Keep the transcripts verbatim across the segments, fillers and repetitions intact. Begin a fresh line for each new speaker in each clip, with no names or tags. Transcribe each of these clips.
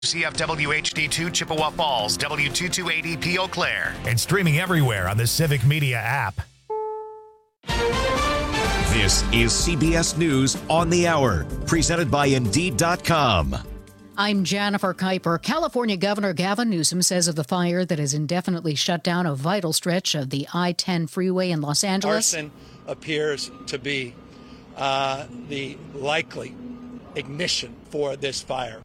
C F W H D two Chippewa Falls, W two two eight E P Eau Claire.
And streaming everywhere on the Civic Media app.
This is C B S News on the Hour, presented by Indeed dot com.
I'm Jennifer Kuiper. California Governor Gavin Newsom says of the fire that has indefinitely shut down a vital stretch of the I ten freeway in Los Angeles.
Arson appears to be uh, the likely ignition for this fire.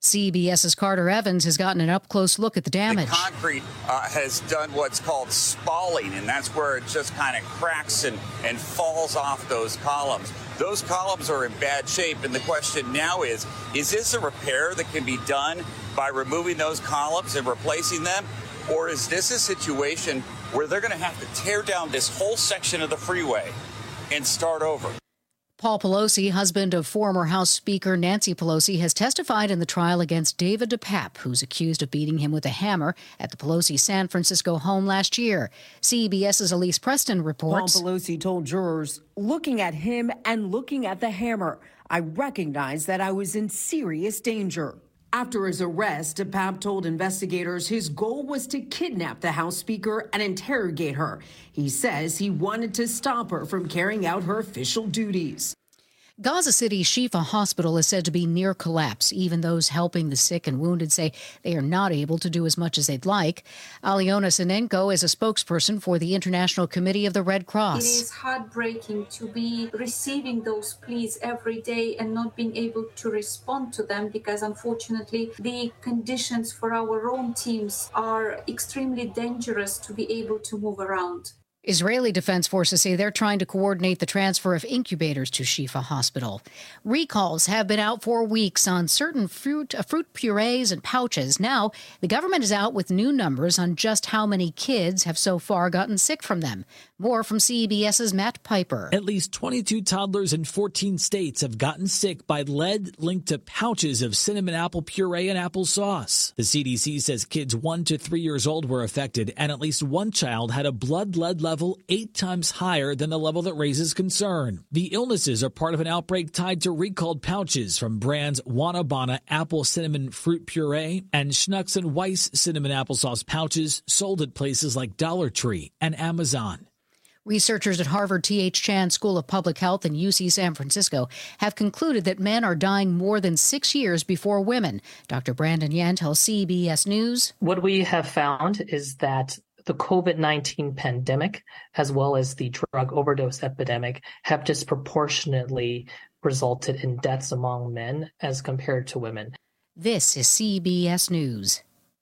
CBS's Carter Evans has gotten an up-close look at the damage.
The concrete uh, has done what's called spalling, and that's where it just kind of cracks and, and falls off those columns. Those columns are in bad shape, and the question now is, is this a repair that can be done by removing those columns and replacing them? Or is this a situation where they're going to have to tear down this whole section of the freeway and start over?
Paul Pelosi, husband of former House Speaker Nancy Pelosi, has testified in the trial against David DePape, who's accused of beating him with a hammer at the Pelosi San Francisco home last year. CBS's Elise Preston reports.
Paul Pelosi told jurors, looking at him and looking at the hammer, I recognized that I was in serious danger. After his arrest, DePape told investigators his goal was to kidnap the House Speaker and interrogate her. He says he wanted to stop her from carrying out her official duties.
Gaza City's Shifa Hospital is said to be near collapse. Even those helping the sick and wounded say they are not able to do as much as they'd like. Aliona Sinenko is a spokesperson for the International Committee of the Red Cross.
It is heartbreaking to be receiving those pleas every day and not being able to respond to them because, unfortunately, the conditions for our own teams are extremely dangerous to be able to move around.
Israeli Defense Forces say they're trying to coordinate the transfer of incubators to Shifa Hospital. Recalls have been out for weeks on certain fruit, uh, fruit purees and pouches. Now, the government is out with new numbers on just how many kids have so far gotten sick from them. More from CBS's Matt Piper.
At least twenty-two toddlers in fourteen states have gotten sick by lead linked to pouches of cinnamon apple puree and applesauce. The C D C says kids one to three years old were affected, and at least one child had a blood lead level eight times higher than the level that raises concern. The illnesses are part of an outbreak tied to recalled pouches from brands Wanabana apple cinnamon fruit puree and Schnucks and Weiss cinnamon applesauce pouches sold at places like Dollar Tree and Amazon.
Researchers at Harvard T H Chan School of Public Health and U C San Francisco have concluded that men are dying more than six years before women. Doctor Brandon Yan tells C B S News.
What we have found is that the COVID nineteen pandemic, as well as the drug overdose epidemic, have disproportionately resulted in deaths among men as compared to women.
This is C B S News.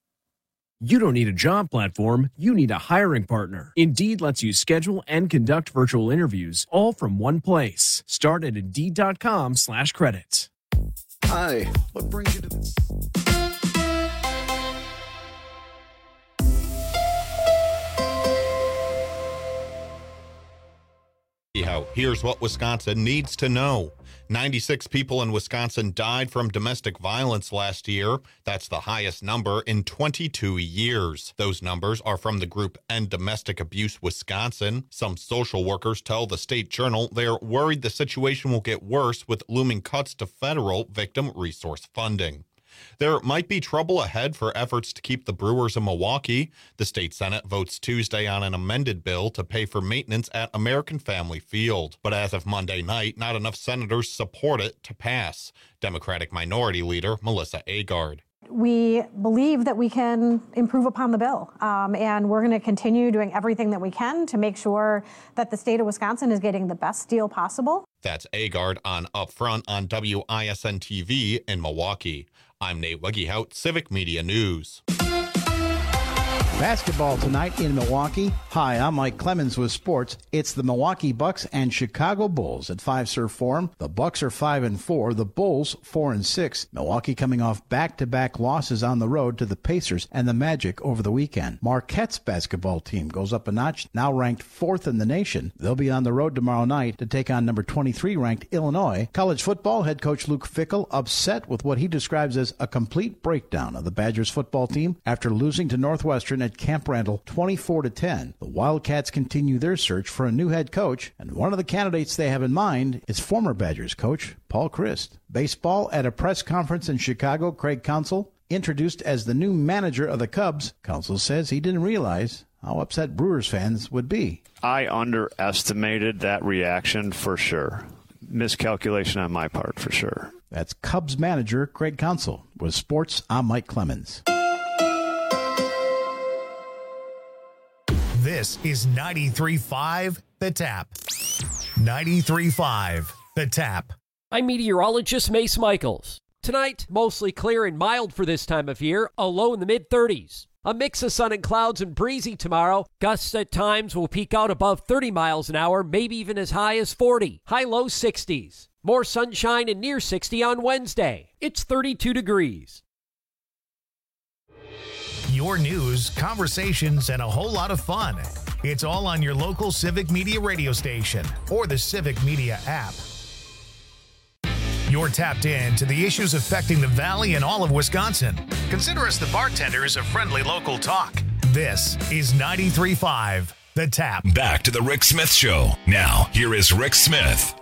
You don't need a job platform, you need a hiring partner. Indeed lets you schedule and conduct virtual interviews all from one place. Start at Indeed.com slash credits.
Hi, what brings you to this?
Here's what Wisconsin needs to know. ninety-six people in Wisconsin died from domestic violence last year. That's the highest number in twenty-two years. Those numbers are from the group End Domestic Abuse Wisconsin. Some social workers tell the State Journal they're worried the situation will get worse with looming cuts to federal victim resource funding. There might be trouble ahead for efforts to keep the Brewers in Milwaukee. The state Senate votes Tuesday on an amended bill to pay for maintenance at American Family Field. But as of Monday night, not enough senators support it to pass. Democratic Minority Leader Melissa Agard.
We believe that we can improve upon the bill, um, and we're going to continue doing everything that we can to make sure that the state of Wisconsin is getting the best deal possible.
That's Agard on Upfront on W I S N T V in Milwaukee. I'm Nate Wegehout, Civic Media News.
Basketball tonight in Milwaukee. Hi, I'm Mike Clemens with sports. It's the Milwaukee Bucks and Chicago Bulls at Fiserv Forum. The Bucks are five and four, the Bulls four and six. Milwaukee coming off back-to-back losses on the road to the Pacers and the Magic over the weekend. Marquette's basketball team goes up a notch, now ranked fourth in the nation. They'll be on the road tomorrow night to take on number twenty-three ranked Illinois. College football head coach Luke Fickell upset with what he describes as a complete breakdown of the Badgers football team after losing to Northwestern at Camp Randall twenty-four to ten. The Wildcats continue their search for a new head coach, and one of the candidates they have in mind is former Badgers coach Paul Chryst. Baseball at a press conference in Chicago, Craig Counsell Introduced as the new manager of the Cubs, Counsell says he didn't realize how upset Brewers fans would be.
I underestimated that reaction for sure. Miscalculation on my part for sure.
That's Cubs manager Craig Counsell. With sports, I'm Mike Clemens.
This is ninety-three point five The Tap. ninety-three point five The Tap.
I'm meteorologist Mace Michaels. Tonight, mostly clear and mild for this time of year, a low in the mid-thirties. A mix of sun and clouds and breezy tomorrow. Gusts at times will peak out above thirty miles an hour, maybe even as high as forty. High-low sixties. More sunshine and near sixty on Wednesday. It's thirty-two degrees.
Your news, conversations, and a whole lot of fun. It's all on your local Civic Media radio station or the Civic Media app. You're tapped in to the issues affecting the Valley and all of Wisconsin. Consider us the bartenders of friendly local talk. This is ninety-three point five The Tap.
Back to the Rick Smith Show. Now, here is Rick Smith.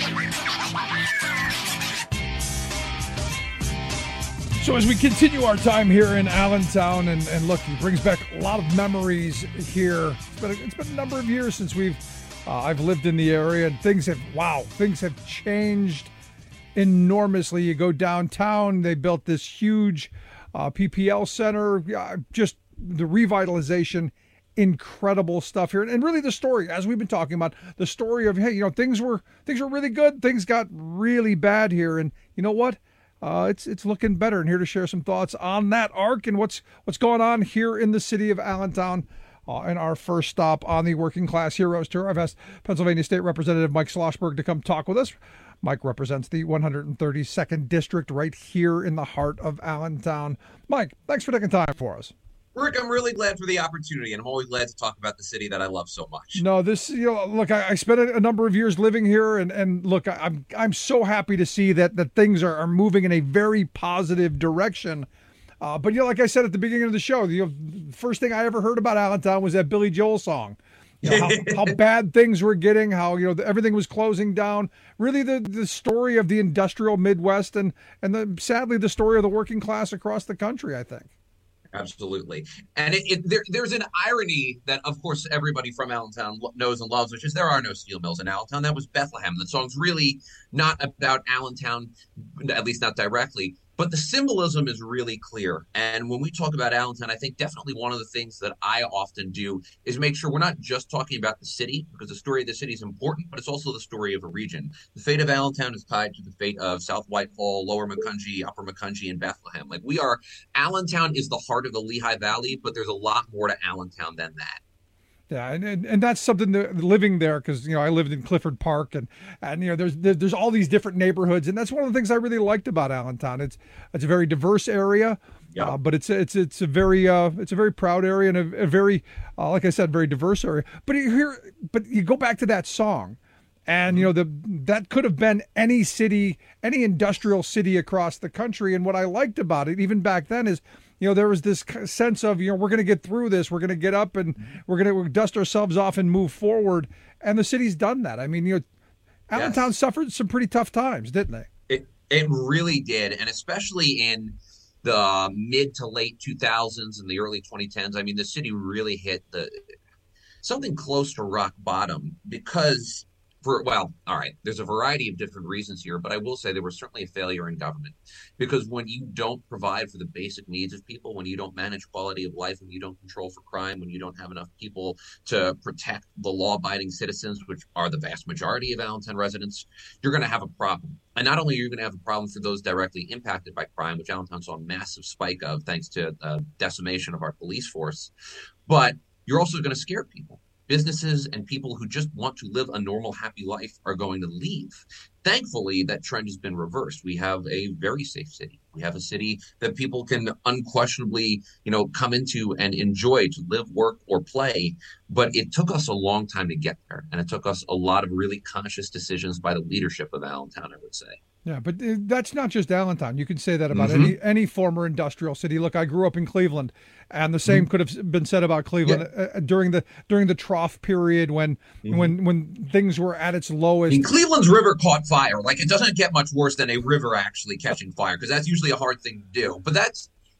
So as we continue our time here in Allentown, and, and look, it brings back a lot of memories here. It's been a, it's been a number of years since we've uh, I've lived in the area, and things have, wow, things have changed enormously. You go downtown, they built this huge uh, P P L center, uh, just the revitalization, incredible stuff here. And really the story, as we've been talking about, the story of, hey, you know, things were things were really good, things got really bad here, and you know what? Uh, it's it's looking better. And here to share some thoughts on that arc and what's what's going on here in the city of Allentown. Uh, and our first stop on the Working Class Heroes Tour, I've asked Pennsylvania State Representative Mike Schlossberg to come talk with us. Mike represents the one hundred thirty-second District right here in the heart of Allentown. Mike, thanks for taking time for us.
Rick, I'm really glad for the opportunity, and I'm always glad to talk about the city that I love so much.
No, this, you know, look, I, I spent a, a number of years living here, and, and look, I, I'm I'm so happy to see that that things are, are moving in a very positive direction. Uh, but, you know, like I said at the beginning of the show, the you know, first thing I ever heard about Allentown was that Billy Joel song. You know, how, how bad things were getting, how, you know, everything was closing down. Really the, the story of the industrial Midwest and, and the, sadly, the story of the working class across the country, I think.
Absolutely. And it, it, there, there's an irony that, of course, everybody from Allentown knows and loves, which is there are no steel mills in Allentown. That was Bethlehem. The song's really not about Allentown, at least not directly. But the symbolism is really clear. And when we talk about Allentown, I think definitely one of the things that I often do is make sure we're not just talking about the city, because the story of the city is important, but it's also the story of a region. The fate of Allentown is tied to the fate of South Whitehall, Lower Macungie, Upper Macungie, and Bethlehem. Like we are, Allentown is the heart of the Lehigh Valley, but there's a lot more to Allentown than that.
Yeah, and, and, and that's something that living there, because, you know, I lived in Clifford Park, and, and you know, there's there, there's all these different neighborhoods, and that's one of the things I really liked about Allentown. It's it's a very diverse area, yeah. uh, but it's it's it's a very uh, it's a very proud area and a, a very uh, like I said, very diverse area. But you hear, but you go back to that song, and you know the that could have been any city, any industrial city across the country. And what I liked about it, even back then, is, you know, there was this sense of, you know, we're going to get through this. We're going to get up and we're going to dust ourselves off and move forward. And the city's done that. I mean, you know, Allentown yes. suffered some pretty tough times, didn't they?
It it really did. And especially in the mid to late two thousands and the early twenty tens, I mean, the city really hit the something close to rock bottom because For, well, all right, there's a variety of different reasons here, but I will say there was certainly a failure in government, because when you don't provide for the basic needs of people, when you don't manage quality of life, when you don't control for crime, when you don't have enough people to protect the law-abiding citizens, which are the vast majority of Allentown residents, you're going to have a problem. And not only are you going to have a problem for those directly impacted by crime, which Allentown saw a massive spike of thanks to uh, decimation of our police force, but you're also going to scare people. Businesses and people who just want to live a normal, happy life are going to leave. Thankfully, that trend has been reversed. We have a very safe city. We have a city that people can unquestionably, you know, come into and enjoy to live, work, or play. But it took us a long time to get there. And it took us a lot of really conscious decisions by the leadership of Allentown, I would say.
Yeah, but that's not just Allentown. You can say that about
mm-hmm.
any any former industrial city. Look, I grew up in Cleveland, and the same mm-hmm. could have been said about Cleveland yeah. uh, during the during the trough period when mm-hmm. when when things were at its lowest.
I mean, Cleveland's river caught fire. Like, it doesn't get much worse than a river actually catching fire, because that's usually a hard thing to do. But that's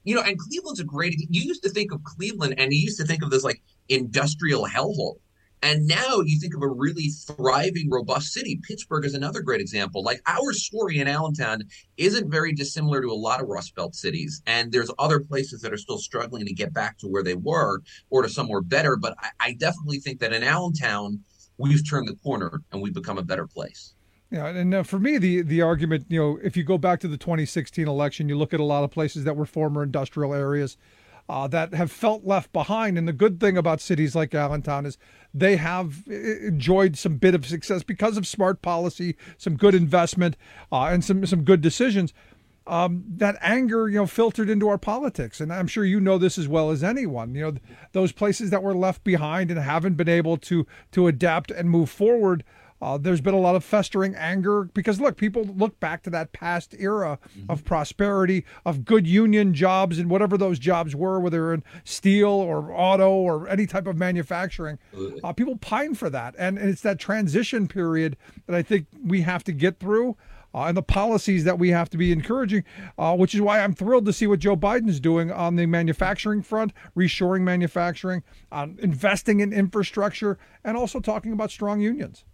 You know, and Cleveland's a great, you used to think of Cleveland and you used to think of this like industrial hellhole. And now you think of a really thriving, robust city. Pittsburgh is another great example. Like our story in Allentown isn't very dissimilar to a lot of Rust Belt cities. And there's other places that are still struggling to get back to where they were or to somewhere better. But I, I definitely think that in Allentown, we've turned the corner and we've become a better place.
Yeah, and uh, for me, the the argument, you know, if you go back to the twenty sixteen election, you look at a lot of places that were former industrial areas uh, that have felt left behind. And the good thing about cities like Allentown is they have enjoyed some bit of success because of smart policy, some good investment, uh, and some some good decisions. Um, that anger, you know, filtered into our politics. And I'm sure you know this as well as anyone. You know, those places that were left behind and haven't been able to to adapt and move forward. Uh, there's been a lot of festering anger because, look, people look back to that past era mm-hmm. of prosperity, of good union jobs and whatever those jobs were, whether in steel or auto or any type of manufacturing. Uh, people pine for that. And, and it's that transition period that I think we have to get through. Uh, and the policies that we have to be encouraging, uh, which is why I'm thrilled to see what Joe Biden's doing on the manufacturing front, reshoring manufacturing, uh, investing in infrastructure, and also talking about strong unions.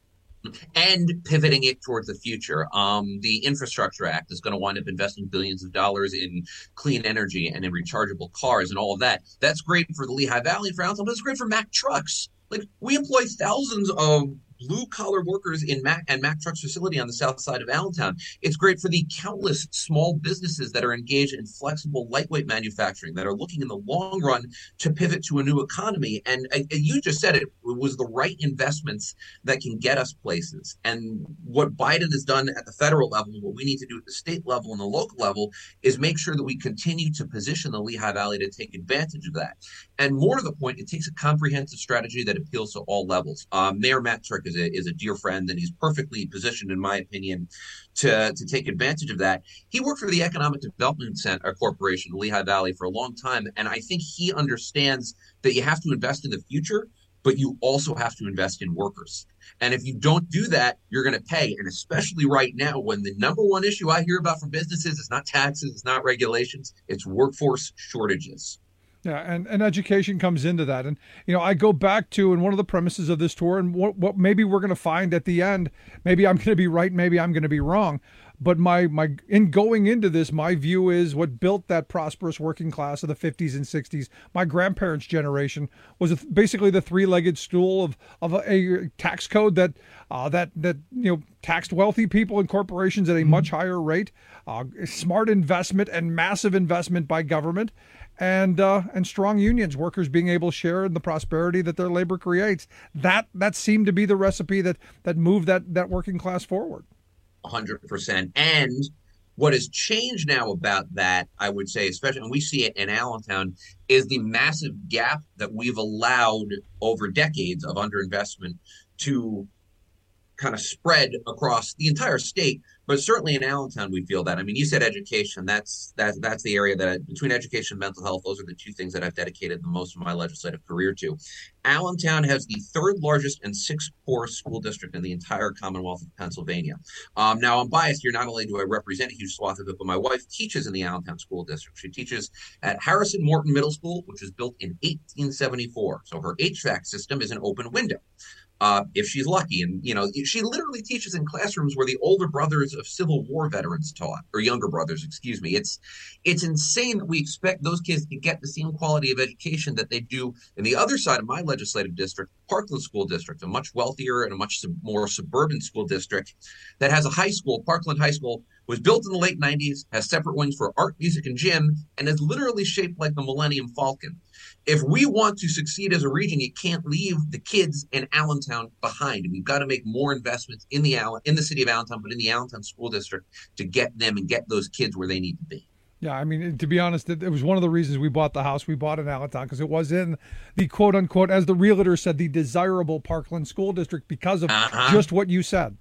And pivoting it towards the future. Um, the Infrastructure Act is going to wind up investing billions of dollars in clean energy and in rechargeable cars and all of that. That's great for the Lehigh Valley, for Allentown, but it's great for Mack Trucks. Like, we employ thousands of blue-collar workers in Mack and Mack Trucks facility on the south side of Allentown. It's great for the countless small businesses that are engaged in flexible, lightweight manufacturing that are looking in the long run to pivot to a new economy. And uh, you just said it, it was the right investments that can get us places. And what Biden has done at the federal level, what we need to do at the state level and the local level, is make sure that we continue to position the Lehigh Valley to take advantage of that. And more to the point, it takes a comprehensive strategy that appeals to all levels. Um, Mayor Matt Turk is a, is a dear friend, and he's perfectly positioned, in my opinion, to, to take advantage of that. He worked for the Economic Development Center Corporation, Lehigh Valley, for a long time, and I think he understands that you have to invest in the future, but you also have to invest in workers. And if you don't do that, you're going to pay. And especially right now, when the number one issue I hear about from businesses is not taxes, it's not regulations, it's workforce shortages.
Yeah, and, and education comes into that. And, you know, I go back to, and one of the premises of this tour, and what, what maybe we're going to find at the end, maybe I'm going to be right, maybe I'm going to be wrong. But my, my in going into this, my view is what built that prosperous working class of the fifties and sixties, my grandparents' generation, was basically the three-legged stool of, of a, a tax code that, uh, that, that you know, taxed wealthy people and corporations at a much higher rate, uh, smart investment and massive investment by government, and uh, and strong unions, workers being able to share in the prosperity that their labor creates. That that seemed to be the recipe that that moved that that working class forward.
one hundred percent. And what has changed now about that, I would say, especially when we see it in Allentown, is the massive gap that we've allowed over decades of underinvestment to kind of spread across the entire state. But certainly in Allentown, we feel that. I mean, you said education. That's that's that's the area that, I, between education and mental health, those are the two things that I've dedicated the most of my legislative career to. Allentown has the third largest and sixth poorest school district in the entire Commonwealth of Pennsylvania. Um, now, I'm biased here. Not only do I represent a huge swath of it, but my wife teaches in the Allentown School District. She teaches at Harrison Morton Middle School, which was built in eighteen seventy-four. So her H V A C system is an open window. Uh, if she's lucky. And, you know, she literally teaches in classrooms where the older brothers of Civil War veterans taught, or younger brothers, excuse me. It's it's insane that we expect those kids to get the same quality of education that they do in the other side of my legislative district, Parkland School District, a much wealthier and a much sub- more suburban school district that has a high school. Parkland High School was built in the late nineties, has separate wings for art, music, and gym, and is literally shaped like the Millennium Falcon. If we want to succeed as a region, you can't leave the kids in Allentown behind. We've got to make more investments in the Allen, in the city of Allentown, but in the Allentown School District to get them and get those kids where they need to be.
Yeah, I mean, to be honest, it was one of the reasons we bought the house we bought in Allentown, because it was in the quote-unquote, as the realtor said, the desirable Parkland School District because of uh-huh. just what you said.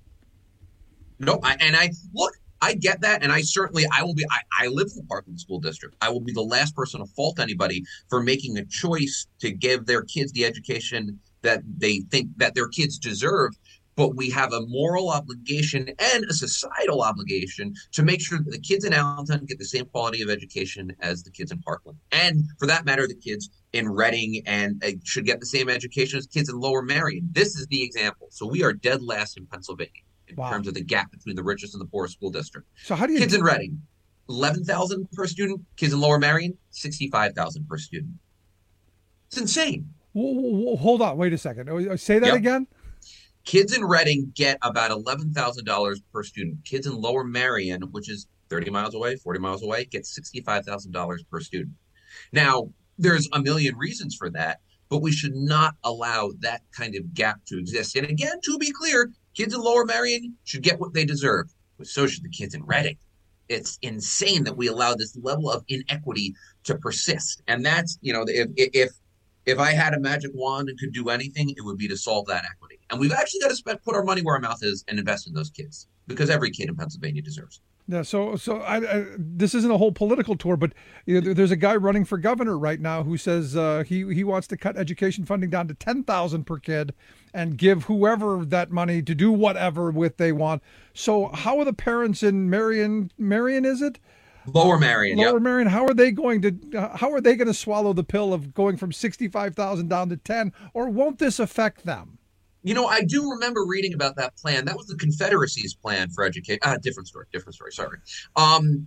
No, I, and I look. I get that, and I certainly, I will be, I, I live in the Parkland School District. I will be the last person to fault anybody for making a choice to give their kids the education that they think that their kids deserve. but we have a moral obligation and a societal obligation to make sure that the kids in Allentown get the same quality of education as the kids in Parkland. And for that matter, the kids in Reading and uh, should get the same education as kids in Lower Merion. This is the example. So we are dead last in Pennsylvania in wow. terms of the gap between the richest and the poorest school district.
So how do you...
Kids in Reading, eleven thousand per student. Kids in Lower Merion, sixty-five thousand per student. It's insane.
Whoa, whoa, whoa, hold on. Wait a second. Say that yep. again.
Kids in Reading get about eleven thousand dollars per student. Kids in Lower Merion, which is thirty miles away, forty miles away, get sixty-five thousand dollars per student. Now, there's a million reasons for that, but we should not allow that kind of gap to exist. And again, to be clear, kids in Lower Merion should get what they deserve, but so should the kids in Reading. It's insane that we allow this level of inequity to persist. And that's, you know, if if if I had a magic wand and could do anything, it would be to solve that equity. And we've actually got to spend, put our money where our mouth is and invest in those kids, because every kid in Pennsylvania deserves it.
Yeah, so so I, I, this isn't a whole political tour, but you know, there's a guy running for governor right now who says uh, he he wants to cut education funding down to ten thousand per kid and give whoever that money to do whatever with they want. So how are the parents in Marion? Marion, is it?
Lower Merion.
Lower
yep.
Merion. How are they going to? Uh, how are they going to swallow the pill of going from sixty-five thousand down to ten? Or won't this affect them?
You know, I do remember reading about that plan. That was the Confederacy's plan for education. Ah, different story. Different story. Sorry. Um,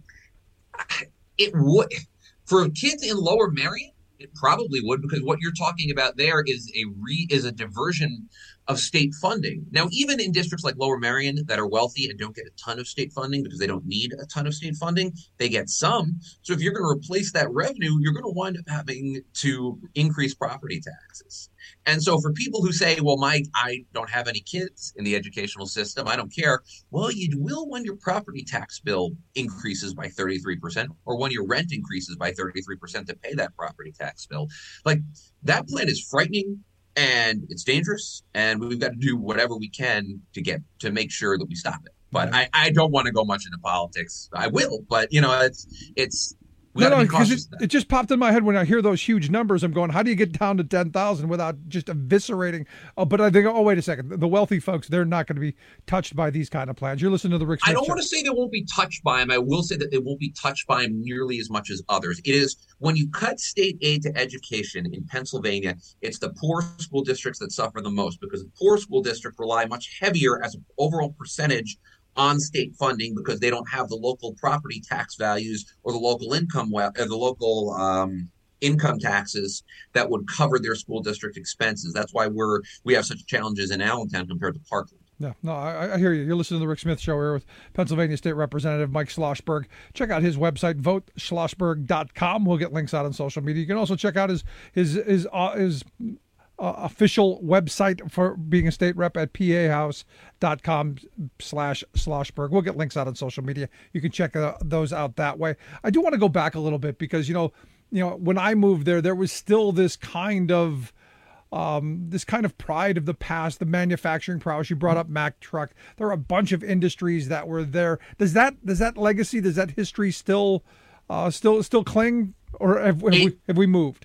it would for kids in Lower Merion. It probably would, because what you're talking about there is a re is a diversion of state funding. Now, even in districts like Lower Merion that are wealthy and don't get a ton of state funding because they don't need a ton of state funding, they get some. So if you're going to replace that revenue, you're going to wind up having to increase property taxes. And so for people who say, well, Mike, I don't have any kids in the educational system, I don't care. Well, you will when your property tax bill increases by thirty-three percent, or when your rent increases by thirty-three percent to pay that property tax bill. Like, that plan is frightening and it's dangerous, and we've got to do whatever we can to get to make sure that we stop it. But I, I don't want to go much into politics. I will, but you know, it's it's we
no,
got to
no,
be cautious.
It, it just popped in my head when I hear those huge numbers. I'm going, how do you get down to ten thousand without just eviscerating? Oh, but I think, oh, wait a second. The wealthy folks, they're not going to be touched by these kind of plans. You're listening to the Rick Smith
I don't
show.
want to say they won't be touched by them. I will say that they won't be touched by them nearly as much as others. It is when you cut state aid to education in Pennsylvania, it's the poor school districts that suffer the most, because the poor school districts rely much heavier as an overall percentage on state funding because they don't have the local property tax values or the local income or the local um, income taxes that would cover their school district expenses. That's why we're we have such challenges in Allentown compared to Parkland.
Yeah, no, I, I hear you. You're listening to the Rick Smith Show here with Pennsylvania State Representative Mike Schlossberg. Check out his website, vote schlossberg dot com. We'll get links out on social media. You can also check out his his his uh, his uh, official website for being a state rep at p a house dot com slash Schlossberg. We'll get links out on social media. You can check uh, those out that way. I do want to go back a little bit because, you know, you know, when I moved there, there was still this kind of Um, this kind of pride of the past, the manufacturing prowess. You brought up Mack Truck. There are a bunch of industries that were there. Does that does that legacy, does that history still uh, still still cling, or have, have, we, have we moved?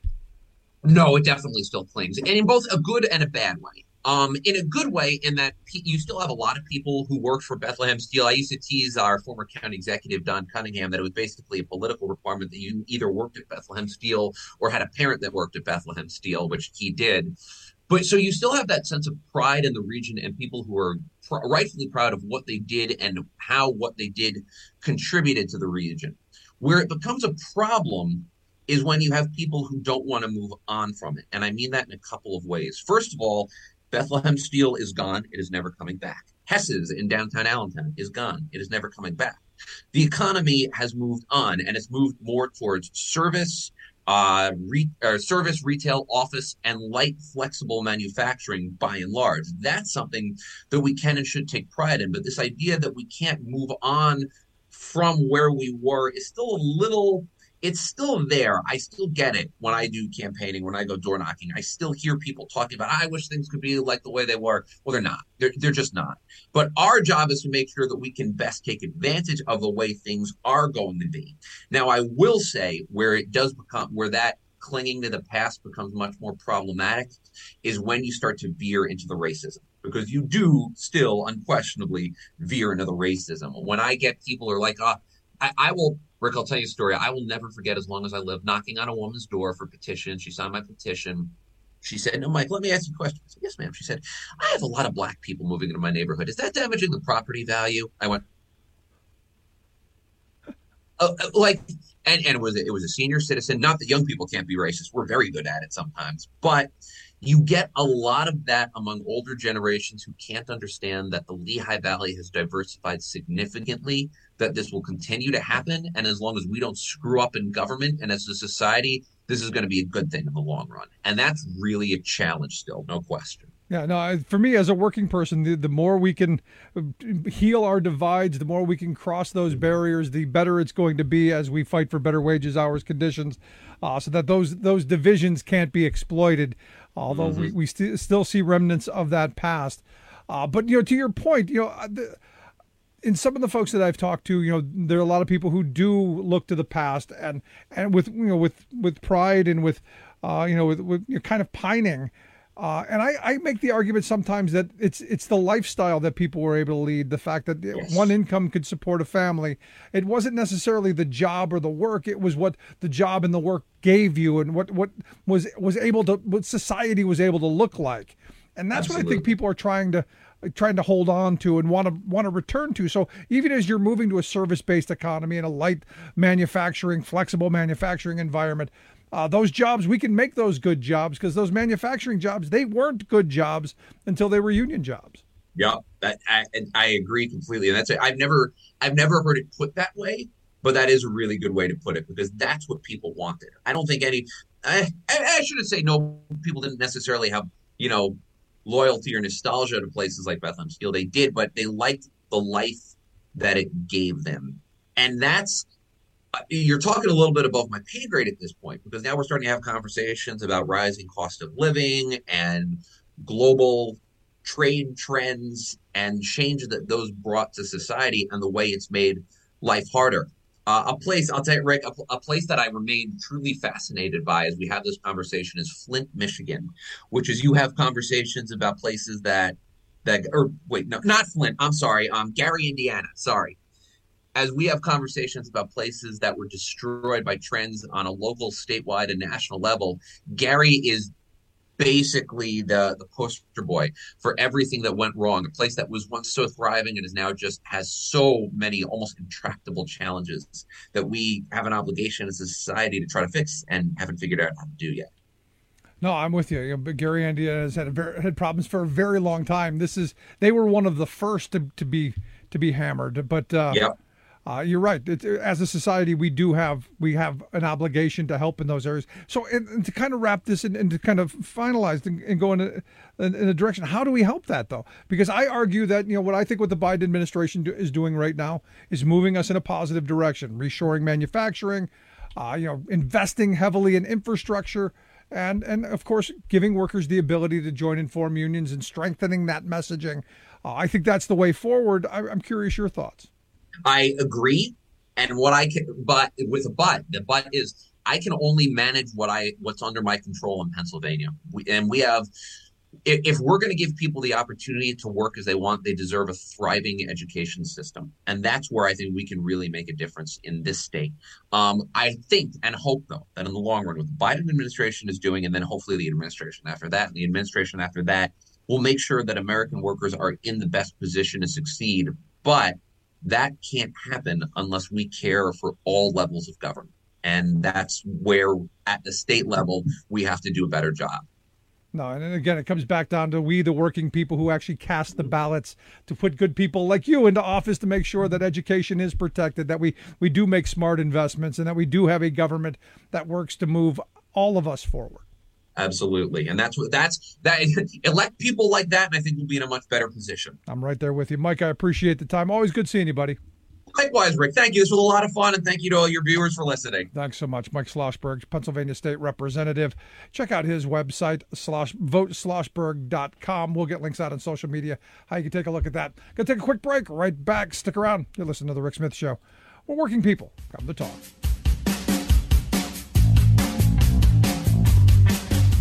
No, it definitely still clings, and in both a good and a bad way. Um, in a good way, in that you still have a lot of people who worked for Bethlehem Steel. I used to tease our former county executive, Don Cunningham, that it was basically a political requirement that you either worked at Bethlehem Steel or had a parent that worked at Bethlehem Steel, which he did. But so you still have that sense of pride in the region and people who are pr- rightfully proud of what they did and how what they did contributed to the region. Where it becomes a problem is when you have people who don't want to move on from it. And I mean that in a couple of ways. First of all, Bethlehem Steel is gone. It is never coming back. Hess's in downtown Allentown is gone. It is never coming back. The economy has moved on, and it's moved more towards service, uh, re- or service, retail, office, and light, flexible manufacturing by and large. That's something that we can and should take pride in. But this idea that we can't move on from where we were is still a little... It's still there. I still get it when I do campaigning, when I go door knocking. I still hear people talking about, I wish things could be like the way they were. Well, they're not. They're, they're just not. But our job is to make sure that we can best take advantage of the way things are going to be. Now, I will say where it does become, where that clinging to the past becomes much more problematic is when you start to veer into the racism. because you do still unquestionably veer into the racism. When I get people who are like, oh, I, I will, Rick, I'll tell you a story. I will never forget as long as I live, knocking on a woman's door for petition. She signed my petition. She said, no, Mike, let me ask you a question. I said, yes, ma'am. She said, I have a lot of black people moving into my neighborhood. Is that damaging the property value? I went, uh, like, and, and it was, it was a senior citizen. Not that young people can't be racist. We're very good at it sometimes. But you get a lot of that among older generations who can't understand that the Lehigh Valley has diversified significantly, that this will continue to happen. And as long as we don't screw up in government and as a society, this is going to be a good thing in the long run. And that's really a challenge still, no question.
Yeah, no, for me as a working person, the, the more we can heal our divides, the more we can cross those barriers, the better it's going to be as we fight for better wages, hours, conditions, uh, so that those those divisions can't be exploited, although mm-hmm. we, we st- still see remnants of that past. Uh, but, you know, to your point, you know, the, in some of the folks that I've talked to, you know, there are a lot of people who do look to the past and, and with, you know, with, with pride and with, uh, you know, with, with you know, kind of pining. Uh, and I, I make the argument sometimes that it's it's the lifestyle that people were able to lead, the fact that yes. one income could support a family. It wasn't necessarily the job or the work. It was what the job and the work gave you and what, what was was able to, what society was able to look like. And that's Absolutely. What I think people are trying to trying to hold on to and want to want to return to. So even as you're moving to a service-based economy and a light manufacturing, flexible manufacturing environment, Uh, those jobs, we can make those good jobs because those manufacturing jobs, they weren't good jobs until they were union jobs.
Yeah, that, I, and I agree completely. And that's it. I've never, I've never heard it put that way, but that is a really good way to put it because that's what people wanted. I don't think any, I, I, I shouldn't say no, people didn't necessarily have, you know, loyalty or nostalgia to places like Bethlehem Steel. They did, but they liked the life that it gave them. And that's, you're talking a little bit above my pay grade at this point, because now we're starting to have conversations about rising cost of living and global trade trends and change that those brought to society and the way it's made life harder. Uh, a place, I'll tell you, Rick, a, a place that I remain truly fascinated by as we have this conversation is Flint, Michigan, which is you have conversations about places that, that or wait, no, not Flint. I'm sorry. Um, Gary, Indiana. Sorry. As we have conversations about places that were destroyed by trends on a local, statewide, and national level, Gary is basically the, the poster boy for everything that went wrong. A place that was once so thriving and is now just has so many almost intractable challenges that we have an obligation as a society to try to fix and haven't figured out how to do yet.
No, I'm with you. you know, Gary, Indiana has had a very, had problems for a very long time. This is they were one of the first to, to be to be hammered, but uh,
yeah.
Uh, you're right. It, as a society, we do have we have an obligation to help in those areas. So, and, and to kind of wrap this in, and to kind of finalize and, and go in a, in a direction, how do we help that though? Because I argue that you know what I think what the Biden administration do, is doing right now is moving us in a positive direction, reshoring manufacturing, uh, you know, investing heavily in infrastructure, and and of course giving workers the ability to join and form unions and strengthening that messaging. Uh, I think that's the way forward. I, I'm curious your thoughts.
I agree. And what I can, but with a but, the but is I can only manage what I, what's under my control in Pennsylvania. We, and we have, if, if we're going to give people the opportunity to work as they want, they deserve a thriving education system. And that's where I think we can really make a difference in this state. Um, I think and hope, though, that in the long run, what the Biden administration is doing, and then hopefully the administration after that, and the administration after that, will make sure that American workers are in the best position to succeed. But that can't happen unless we care for all levels of government. And that's where, at the state level, we have to do a better job.
No, and again, it comes back down to we, the working people who actually cast the ballots to put good people like you into office to make sure that education is protected, that we, we do make smart investments, and that we do have a government that works to move all of us forward.
Absolutely. And that's what that's that elect people like that. And I think we'll be in a much better position.
I'm right there with you, Mike. I appreciate the time. Always good seeing you, buddy.
Likewise, Rick. Thank you. This was a lot of fun. And thank you to all your viewers for listening.
Thanks so much. Mike Schlossberg, Pennsylvania State Representative. Check out his website, slosh, vote schlossberg dot com. We'll get links out on social media. How you can take a look at that. Gonna take a quick break. Right back. Stick around. You're listening to The Rick Smith Show. We're working people. Come to talk.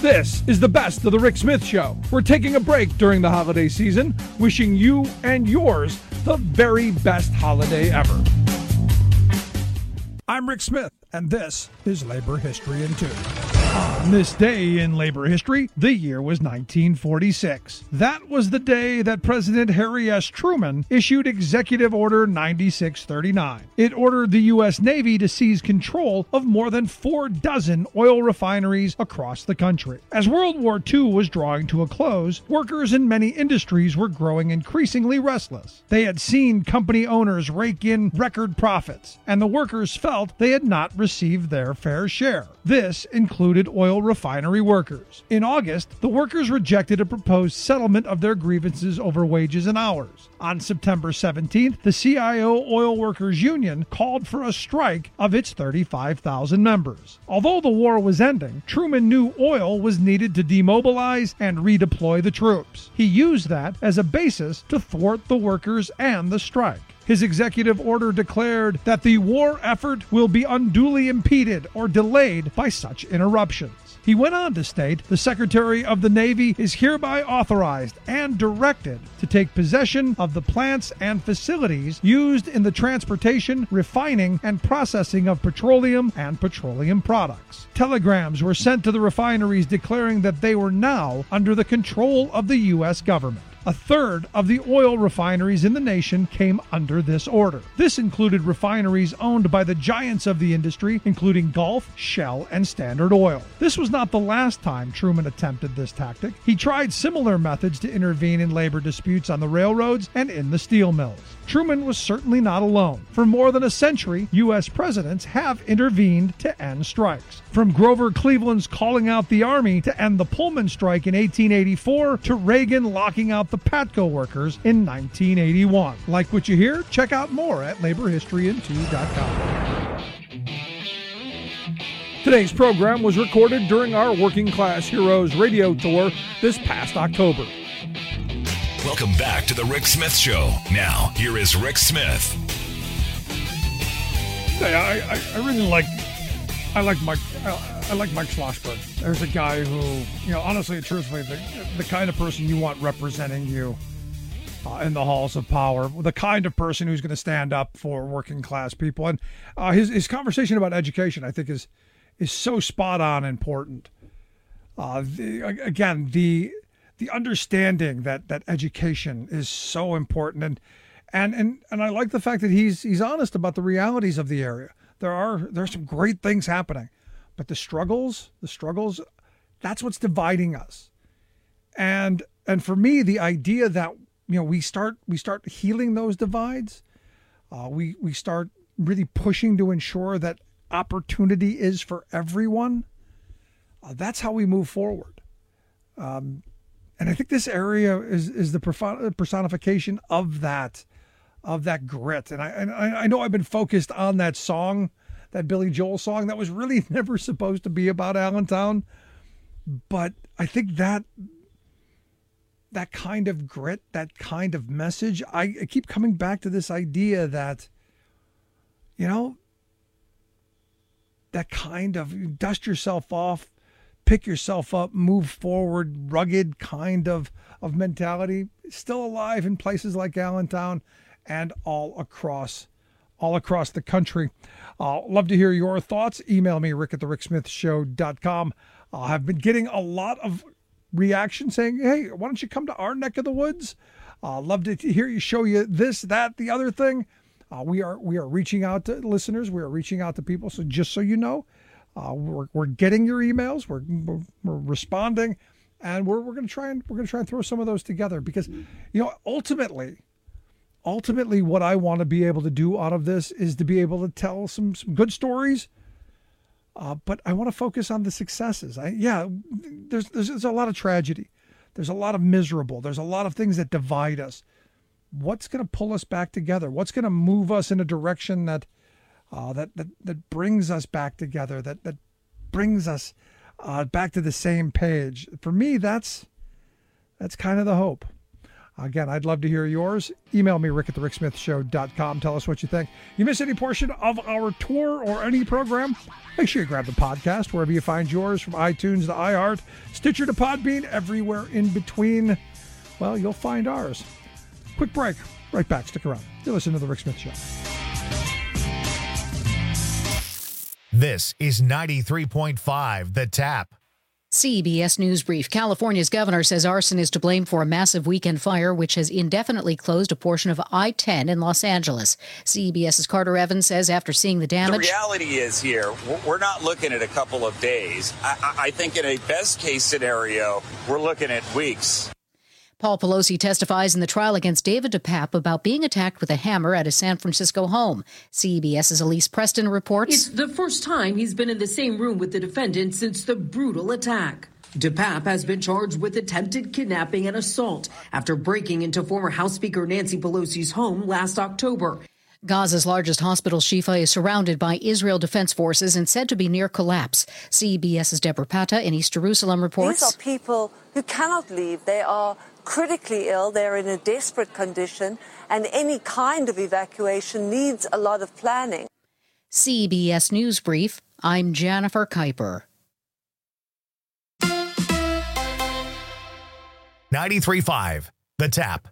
This is the best of the Rick Smith Show. We're taking a break during the holiday season, wishing you and yours the very best holiday ever. I'm Rick Smith, and this is Labor History in Two. On this day in labor history, the year was nineteen forty-six. That was the day that President Harry S. Truman issued Executive Order ninety-six thirty-nine. It ordered the U S Navy to seize control of more than four dozen oil refineries across the country. As World War Two was drawing to a close, workers in many industries were growing increasingly restless. They had seen company owners rake in record profits, and the workers felt they had not received their fair share. This included oil refinery workers. In August, the workers rejected a proposed settlement of their grievances over wages and hours. On September seventeenth, the C I O Oil Workers Union called for a strike of its thirty-five thousand members. Although the war was ending, Truman knew oil was needed to demobilize and redeploy the troops. He used that as a basis to thwart the workers and the strike. His executive order declared that the war effort will be unduly impeded or delayed by such interruptions. He went on to state, the Secretary of the Navy is hereby authorized and directed to take possession of the plants and facilities used in the transportation, refining, and processing of petroleum and petroleum products. Telegrams were sent to the refineries declaring that they were now under the control of the U S government. A third of the oil refineries in the nation came under this order. This included refineries owned by the giants of the industry, including Gulf, Shell, and Standard Oil. This was not the last time Truman attempted this tactic. He tried similar methods to intervene in labor disputes on the railroads and in the steel mills. Truman was certainly not alone. For more than a century, U S presidents have intervened to end strikes. From Grover Cleveland's calling out the Army to end the Pullman strike in eighteen eighty-four to Reagan locking out the Patco workers in nineteen eighty-one. Like what you hear? Check out more at labor history in two dot com. Today's program was recorded during our Working Class Heroes radio tour this past October.
Welcome back to the Rick Smith Show. Now, here is Rick Smith.
I, I, I really like I like Mike I, I like Mike Schlossberg. There's a guy who, you know, honestly and truthfully, the, the kind of person you want representing you uh, in the halls of power, the kind of person who's going to stand up for working class people. And uh, his his conversation about education, I think, is is so spot on important. Uh, the, again, the the understanding that that education is so important, and and and and I like the fact that he's he's honest about the realities of the area. There are there are some great things happening, but the struggles, the struggles, that's what's dividing us. And and for me, the idea that, you know, we start we start healing those divides, uh, we we start really pushing to ensure that opportunity is for everyone. Uh, that's how we move forward. Um, and I think this area is is the personification of that, of that grit. And I and I know I've been focused on that song, that Billy Joel song that was really never supposed to be about Allentown, but I think that that kind of grit, that kind of message, I, I keep coming back to this idea that, you know, that kind of dust yourself off, pick yourself up, move forward, rugged kind of, of mentality, still alive in places like Allentown and all across all across the country. Uh, love to hear your thoughts. Email me, rick at the rick smith show dot com. Uh, I've been getting a lot of reaction saying, hey, why don't you come to our neck of the woods? Uh, love to hear you, show you this, that, the other thing. Uh, we are we are reaching out to listeners. We are reaching out to people. So just so you know, uh, we're we're getting your emails. We're we're, we're responding, and we're we're going to try and we're going to try and throw some of those together because, you know, ultimately, ultimately, what I want to be able to do out of this is to be able to tell some some good stories. Uh, but I want to focus on the successes. I yeah, there's, there's there's a lot of tragedy. There's a lot of miserable. There's a lot of things that divide us. What's going to pull us back together? What's going to move us in a direction that, uh, that that that brings us back together? That that brings us uh, back to the same page. For me, that's that's kind of the hope. Again, I'd love to hear yours. Email me, rick at the rick smith show dot com. Tell us what you think. You miss any portion of our tour or any program? Make sure you grab the podcast wherever you find yours, from iTunes to iHeart, Stitcher to Podbean, everywhere in between. Well, you'll find ours. Quick break. Right back. Stick around. You're listening to The Rick Smith Show.
This is ninety-three point five The Tap.
C B S News Brief. California's governor says arson is to blame for a massive weekend fire which has indefinitely closed a portion of I ten in Los Angeles. CBS's Carter Evans says after seeing the damage...
The reality is here, we're not looking at a couple of days. I, I think in a best-case scenario, we're looking at weeks.
Paul Pelosi testifies in the trial against David DePape about being attacked with a hammer at his San Francisco home. CBS's Elise Preston reports.
It's the first time he's been in the same room with the defendant since the brutal attack. DePape has been charged with attempted kidnapping and assault after breaking into former House Speaker Nancy Pelosi's home last October.
Gaza's largest hospital, Shifa, is surrounded by Israel Defense Forces and said to be near collapse. CBS's Deborah Pata in East Jerusalem reports.
These are people who cannot leave. They are critically ill. They're in a desperate condition, and any kind of evacuation needs a lot of planning.
C B S News Brief. I'm Jennifer Kuiper.
ninety-three point five The Tap.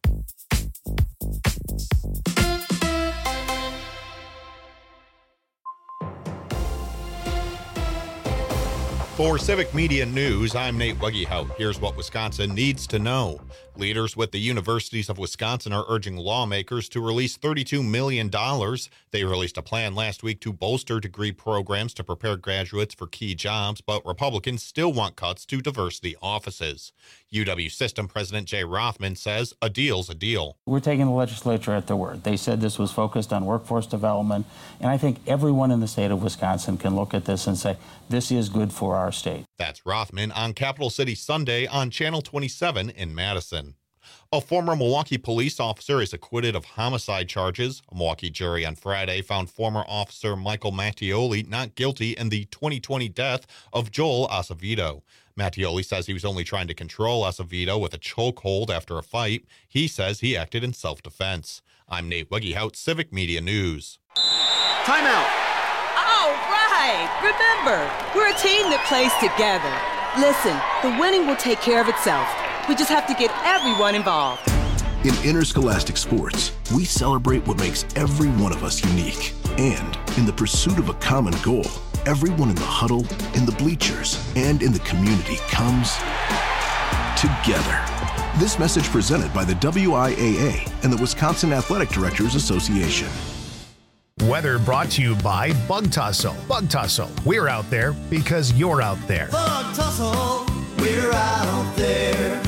For Civic Media News, I'm Nate Wuggyhout. Here's what Wisconsin needs to know. Leaders with the universities of Wisconsin are urging lawmakers to release thirty-two million dollars. They released a plan last week to bolster degree programs to prepare graduates for key jobs, but Republicans still want cuts to diversity offices. U W System President Jay Rothman says a deal's a deal.
We're taking the legislature at their word. They said this was focused on workforce development, and I think everyone in the state of Wisconsin can look at this and say, this is good for our state.
That's Rothman on Capital City Sunday on Channel twenty-seven in Madison. A former Milwaukee police officer is acquitted of homicide charges. A Milwaukee jury on Friday found former officer Michael Mattioli not guilty in the twenty twenty death of Joel Acevedo. Mattioli says he was only trying to control Acevedo with a chokehold after a fight. He says he acted in self-defense. I'm Nate Wuggyhout, Civic Media News.
Timeout.
All right. Remember, we're a team that plays together. Listen, the winning will take care of itself. We just have to get everyone involved.
In interscholastic sports, we celebrate what makes every one of us unique. And in the pursuit of a common goal, everyone in the huddle, in the bleachers, and in the community comes together. This message presented by the W I A A and the Wisconsin Athletic Directors Association.
Weather brought to you by Bug Tussle. Bug Tussle. We're out there because you're out there.
Bug Tussle. We're out there.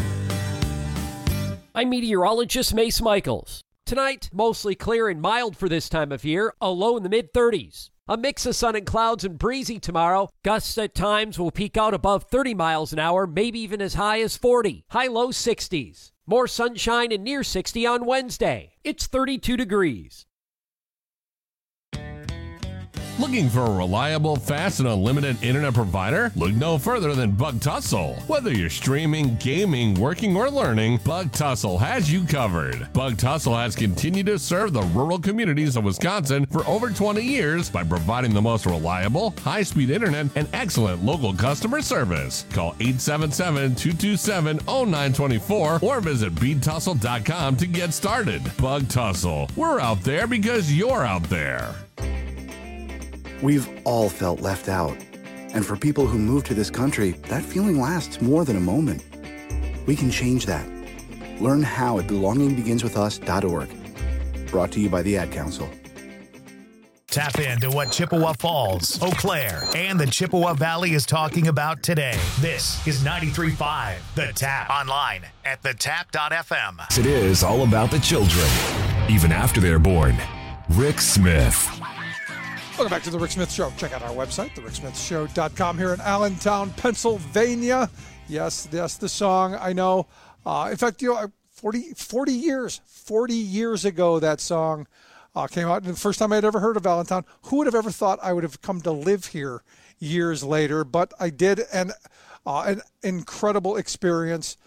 I'm meteorologist Mace Michaels. Tonight, mostly clear and mild for this time of year, a low in the mid-thirties. A mix of sun and clouds and breezy tomorrow. Gusts at times will peak out above thirty miles an hour, maybe even as high as forty. High-low sixties. More sunshine and near sixty on Wednesday. It's thirty-two degrees.
Looking for a reliable, fast, and unlimited internet provider? Look no further than Bug Tussle. Whether you're streaming, gaming, working, or learning, Bug Tussle has you covered. Bug Tussle has continued to serve the rural communities of Wisconsin for over twenty years by providing the most reliable, high-speed internet and excellent local customer service. Call eight seven seven, two two seven, zero nine two four or visit bead tussle dot com to get started. Bug Tussle. We're out there because you're out there.
We've all felt left out. And for people who move to this country, that feeling lasts more than a moment. We can change that. Learn how at belonging begins with us dot org. Brought to you by the Ad Council.
Tap into what Chippewa Falls, Eau Claire, and the Chippewa Valley is talking about today. This is ninety-three point five The Tap. Online at the tap dot f m.
It is all about the children, even after they're born. Rick Smith.
Welcome back to The Rick Smith Show. Check out our website, the rick smith show dot com, here in Allentown, Pennsylvania. Yes, yes, the song, I know. Uh, in fact, you know, forty, forty years, forty years ago, that song uh, came out. And the first time I'd ever heard of Allentown. Who would have ever thought I would have come to live here years later? But I did, and uh, an incredible experience.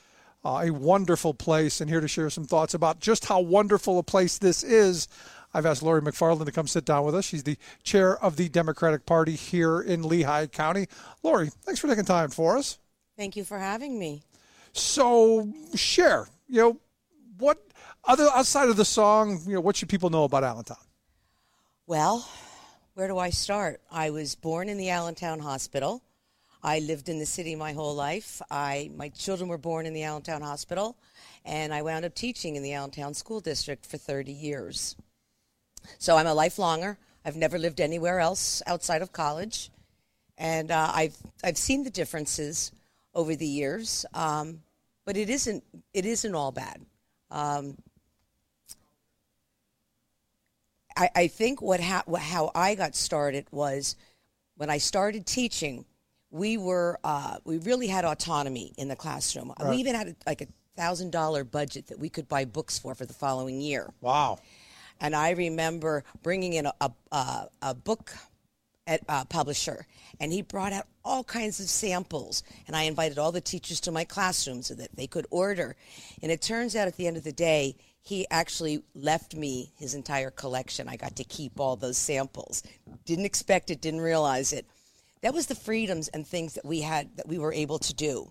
uh, a wonderful place. And here to share some thoughts about just how wonderful a place this is, I've asked Lori McFarland to come sit down with us. She's the chair of the Democratic Party here in Lehigh County. Lori, thanks for taking time for us.
Thank you for having me.
So, share, you know, what other outside of the song, you know, what should people know about Allentown?
Well, where do I start? I was born in the Allentown Hospital. I lived in the city my whole life. I my children were born in the Allentown Hospital, and I wound up teaching in the Allentown School District for thirty years. So I'm a lifelonger. I've never lived anywhere else outside of college, and uh, I've I've seen the differences over the years, um, but it isn't it isn't all bad. Um, I, I think what ha- how I got started was when I started teaching. We were uh, we really had autonomy in the classroom. Right. We even had a, like a thousand dollar budget that we could buy books for for the following year.
Wow!
And I remember bringing in a a, a, a book at, uh, publisher, and he brought out all kinds of samples. And I invited all the teachers to my classroom so that they could order. And it turns out at the end of the day, he actually left me his entire collection. I got to keep all those samples. Didn't expect it. Didn't realize it. That was the freedoms and things that we had, that we were able to do.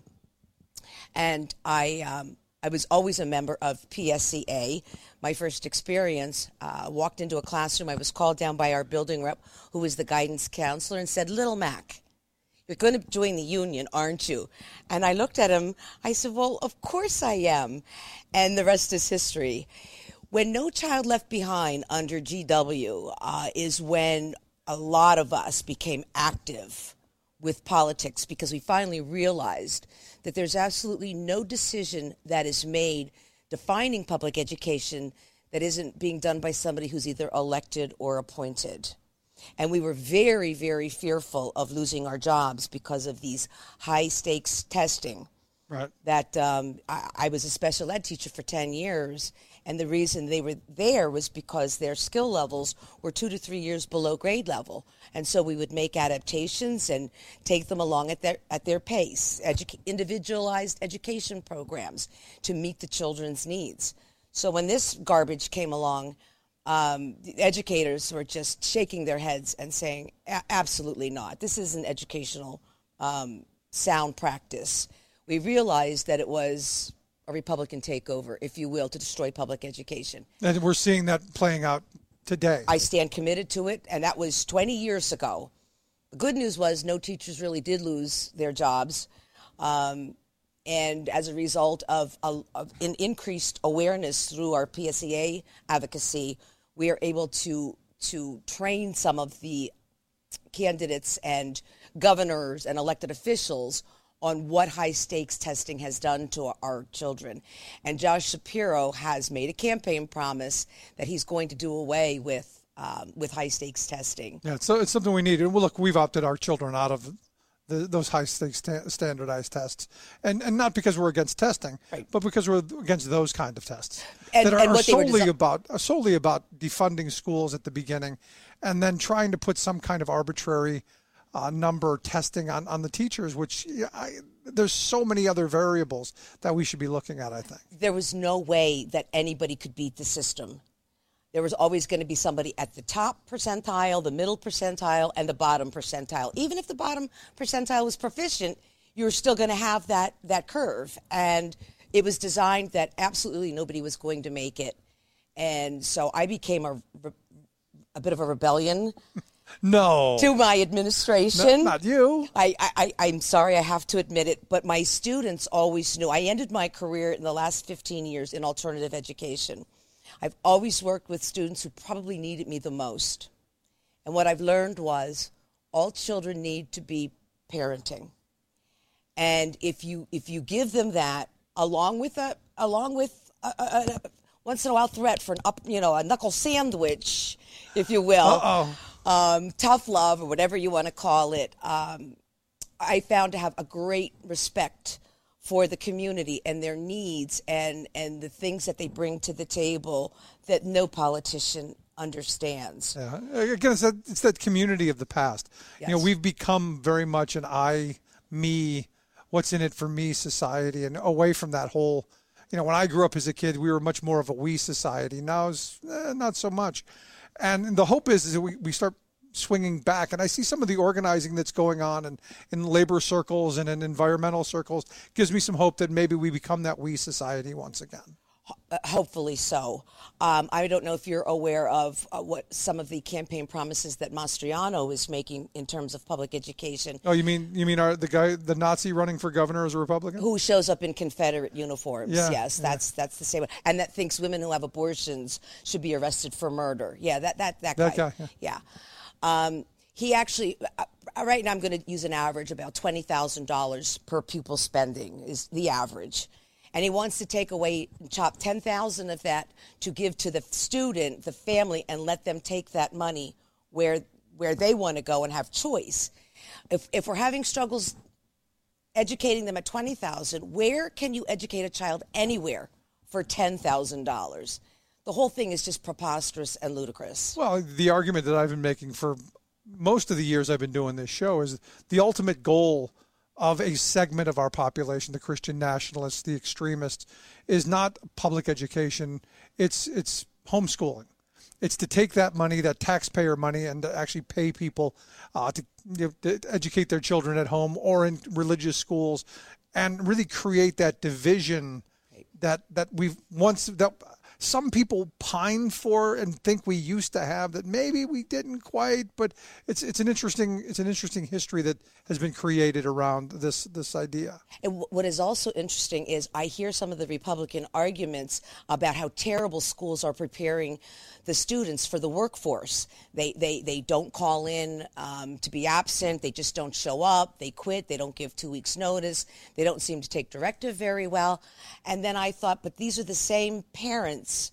And I um, I was always a member of P S C A. My first experience, uh, walked into a classroom. I was called down by our building rep, who was the guidance counselor, and said, "Little Mac, you're going to join the union, aren't you?" And I looked at him. I said, "Well, of course I am." And the rest is history. When No Child Left Behind under G W uh, is when a lot of us became active with politics, because we finally realized that there's absolutely no decision that is made defining public education that isn't being done by somebody who's either elected or appointed. And we were very, very fearful of losing our jobs because of these high-stakes testing.
Right.
That um, I, I was a special ed teacher for ten years, and the reason they were there was because their skill levels were two to three years below grade level. And so we would make adaptations and take them along at their at their pace, edu- individualized education programs to meet the children's needs. So when this garbage came along, um, the educators were just shaking their heads and saying, absolutely not. This isn't educational um, sound practice. We realized that it was a Republican takeover, if you will, to destroy public education.
And we're seeing that playing out today.
I stand committed to it, and that was twenty years ago. The good news was no teachers really did lose their jobs. Um, and as a result of, a, of an increased awareness through our P S E A advocacy, we are able to to train some of the candidates and governors and elected officials on what high-stakes testing has done to our children. And Josh Shapiro has made a campaign promise that he's going to do away with um, with high-stakes testing.
Yeah, so it's something we need. And well, look, we've opted our children out of the, those high-stakes ta- standardized tests. And and not because we're against testing, right, but because we're against those kind of tests
and,
that are,
and
are solely
desi-
about are solely about defunding schools at the beginning and then trying to put some kind of arbitrary Uh, number testing on, on the teachers, which I, there's so many other variables that we should be looking at, I think.
There was no way that anybody could beat the system. There was always going to be somebody at the top percentile, the middle percentile, and the bottom percentile. Even if the bottom percentile was proficient, you're still going to have that, that curve. And it was designed that absolutely nobody was going to make it. And so I became a, a bit of a rebellion.
No.
To my administration.
No, not you.
I, I, I'm sorry, I have to admit it, but my students always knew. I ended my career in the last fifteen years in alternative education. I've always worked with students who probably needed me the most. And what I've learned was all children need to be parenting. And if you if you give them that, along with a along with a, a, a once in a while threat for an up, you know, a knuckle sandwich, if you will.
Uh-oh.
Um, tough love, or whatever you want to call it, um, I found to have a great respect for the community and their needs and, and the things that they bring to the table that no politician understands.
Yeah. Again, it's that, it's that community of the past.
Yes.
You know, we've become very much an I, me, what's in it for me society, and away from that whole, you know, when I grew up as a kid, we were much more of a we society. Now it's eh, not so much. And the hope is, is that we, we start swinging back. And I see some of the organizing that's going on in, in labor circles and in environmental circles gives me some hope that maybe we become that we society once again.
Hopefully so. Um, I don't know if you're aware of uh, what some of the campaign promises that Mastriano is making in terms of public education.
Oh, you mean you mean our, the guy, the Nazi running for governor as a Republican?
Who shows up in Confederate uniforms.
Yeah,
yes,
yeah.
that's that's the same one. And that thinks women who have abortions should be arrested for murder. Yeah, that, that, that guy.
That guy, yeah.
yeah. Um, he actually, uh, right now I'm going to use an average, about twenty thousand dollars per pupil spending is the average. And he wants to take away, chop ten thousand dollars of that to give to the student, the family, and let them take that money where where they want to go and have choice. If if we're having struggles educating them at twenty thousand dollars, where can you educate a child anywhere for ten thousand dollars? The whole thing is just preposterous and ludicrous.
Well, the argument that I've been making for most of the years I've been doing this show is the ultimate goal of a segment of our population, the Christian nationalists, the extremists, is not public education. It's it's homeschooling. It's to take that money, that taxpayer money, and to actually pay people uh, to, you know, to educate their children at home or in religious schools, and really create that division that that we've once that some people pine for and think we used to have, that maybe we didn't quite, but it's it's an interesting it's an interesting history that has been created around this this idea.
And what is also interesting is I hear some of the Republican arguments about how terrible schools are preparing the students for the workforce. They they they don't call in um, to be absent. They just don't show up. They quit. They don't give two weeks notice. They don't seem to take directive very well. And then I thought, but these are the same parents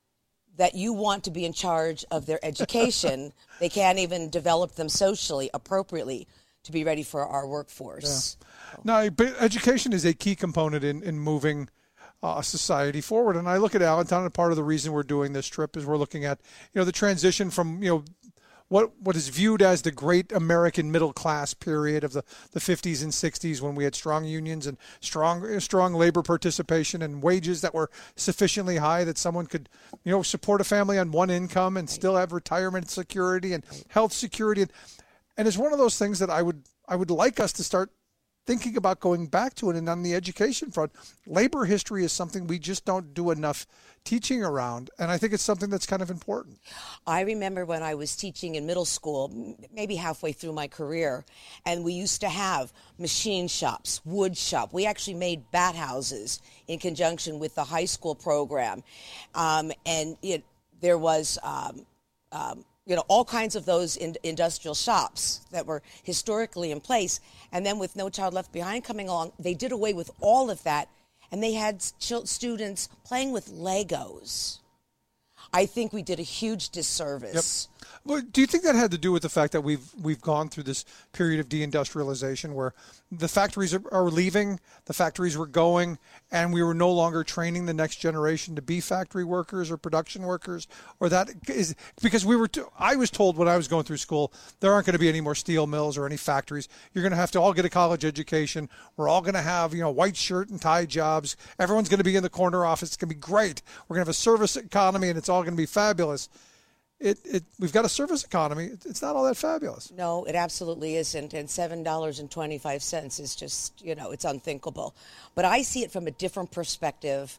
that you want to be in charge of their education. They can't even develop them socially appropriately to be ready for our workforce.
Yeah. No, but education is a key component in, in moving uh, society forward. And I look at Allentown, and part of the reason we're doing this trip is we're looking at, you know, the transition from, you know, what what is viewed as the great American middle class period of the, the fifties and sixties, when we had strong unions and strong strong labor participation and wages that were sufficiently high that someone could, you know, support a family on one income and still have retirement security and health security. And, and it's one of those things that I would I would like us to start thinking about going back to it. And on the education front, labor history is something we just don't do enough teaching around, and I think it's something that's kind of important.
I remember when I was teaching in middle school, maybe halfway through my career, and we used to have machine shops, wood shop. We actually made bat houses in conjunction with the high school program, um, and it, there was um, um, you know, all kinds of those in, industrial shops that were historically in place. And then with No Child Left Behind coming along, they did away with all of that, and they had ch- students playing with Legos. I think we did a huge disservice.
Yep. Well, do you think that had to do with the fact that we've we've gone through this period of deindustrialization where the factories are, are leaving, the factories were going, and we were no longer training the next generation to be factory workers or production workers? Or that is because we were, to, I was told when I was going through school, there aren't going to be any more steel mills or any factories. You're going to have to all get a college education. We're all going to have, you know, white shirt and tie jobs. Everyone's going to be in the corner office. It's going to be great. We're going to have a service economy, and it's all going to be fabulous. It, it, we've got a service economy. It's not all that fabulous.
No, it absolutely isn't. And seven dollars and twenty-five cents is just, you know, it's unthinkable. But I see it from a different perspective.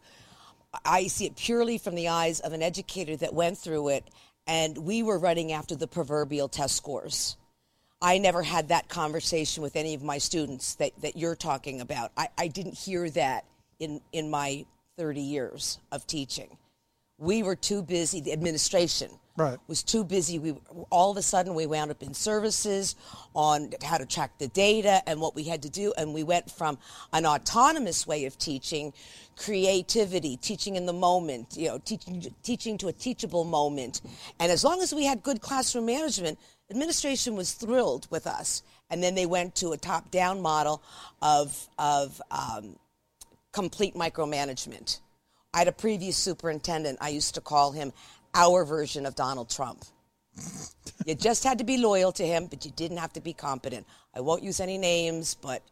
I see it purely from the eyes of an educator that went through it, and we were running after the proverbial test scores. I never had that conversation with any of my students that, that you're talking about. I, I didn't hear that in, in my thirty years of teaching. We were too busy, the administration
right.
was too busy. We all of a sudden we wound up in services on how to track the data and what we had to do, and we went from an autonomous way of teaching, creativity, teaching in the moment, you know, teaching teaching to a teachable moment. And as long as we had good classroom management, administration was thrilled with us. And then they went to a top-down model of of um, complete micromanagement. I had a previous superintendent. I used to call him our version of Donald Trump. You just had to be loyal to him, but you didn't have to be competent. I won't use any names, but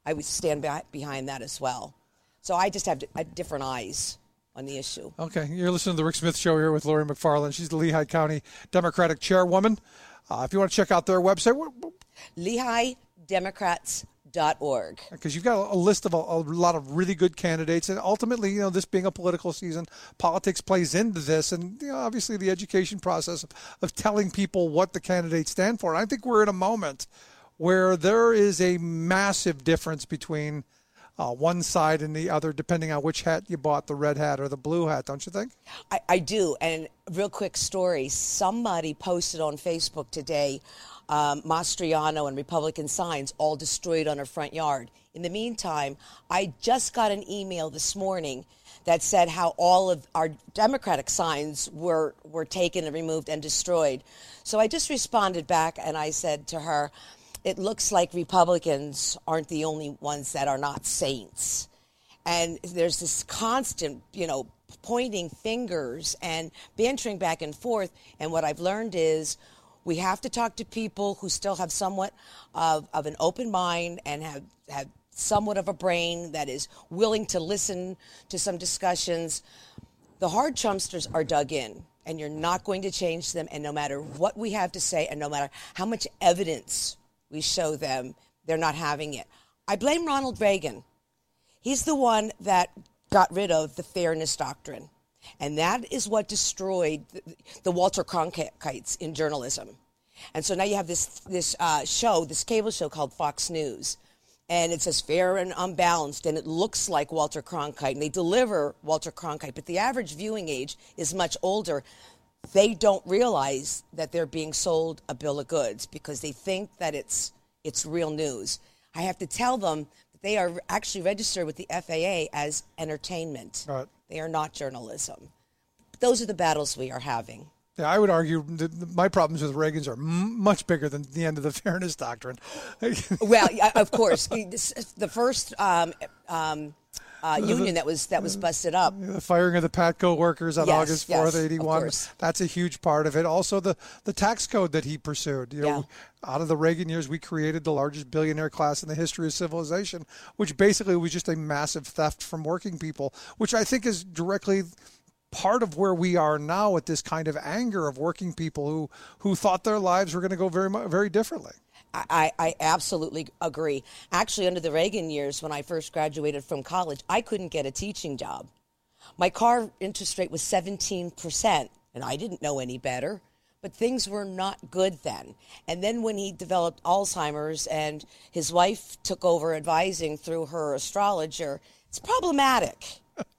I would stand by, behind that as well. So I just have d- different eyes on the issue.
Okay, you're listening to the Rick Smith Show here with Lori McFarland. She's the Lehigh County Democratic chairwoman. Uh, if you want to check out their website, what, what?
Lehigh Democrats dot org.
Because you've got a list of a, a lot of really good candidates, and ultimately, you know, this being a political season, politics plays into this, and you know, obviously the education process of, of telling people what the candidates stand for. And I think we're in a moment where there is a massive difference between uh, one side and the other, depending on which hat you bought, the red hat or the blue hat, don't you think?
I, I do. And real quick story, somebody posted on Facebook today, um, Mastriano and Republican signs all destroyed on her front yard. In the meantime, I just got an email this morning that said how all of our Democratic signs were, were taken and removed and destroyed. So I just responded back and I said to her, it looks like Republicans aren't the only ones that are not saints. And there's this constant, you know, pointing fingers and bantering back and forth. And what I've learned is we have to talk to people who still have somewhat of, of an open mind and have, have somewhat of a brain that is willing to listen to some discussions. The hard Trumpsters are dug in, and you're not going to change them. And no matter what we have to say and no matter how much evidence we show them, they're not having it. I blame Ronald Reagan. He's the one that got rid of the fairness doctrine. And that is what destroyed the, the Walter Cronkites in journalism. And so now you have this this uh, show, this cable show called Fox News. And it says fair and unbalanced, and it looks like Walter Cronkite. And they deliver Walter Cronkite, but the average viewing age is much older. They don't realize that they're being sold a bill of goods because they think that it's it's real news. I have to tell them that they are actually registered with the F A A as entertainment.
Right.
They are not journalism. Those are the battles we are having.
Yeah, I would argue that my problems with Reagan's are m- much bigger than the end of the fairness doctrine.
Well, yeah, of course, the first um, um, Uh, union that was that was busted up.
The firing of the Patco workers on
yes,
August fourth,
yes,
eighty-one. That's a huge part of it. Also, the, the tax code that he pursued. You know,
yeah.
Out of the Reagan years, we created the largest billionaire class in the history of civilization, which basically was just a massive theft from working people, which I think is directly part of where we are now with this kind of anger of working people who, who thought their lives were going to go very, very differently.
I, I absolutely agree. Actually, under the Reagan years, when I first graduated from college, I couldn't get a teaching job. My car interest rate was seventeen percent, and I didn't know any better, but things were not good then. And then when he developed Alzheimer's and his wife took over advising through her astrologer, it's problematic.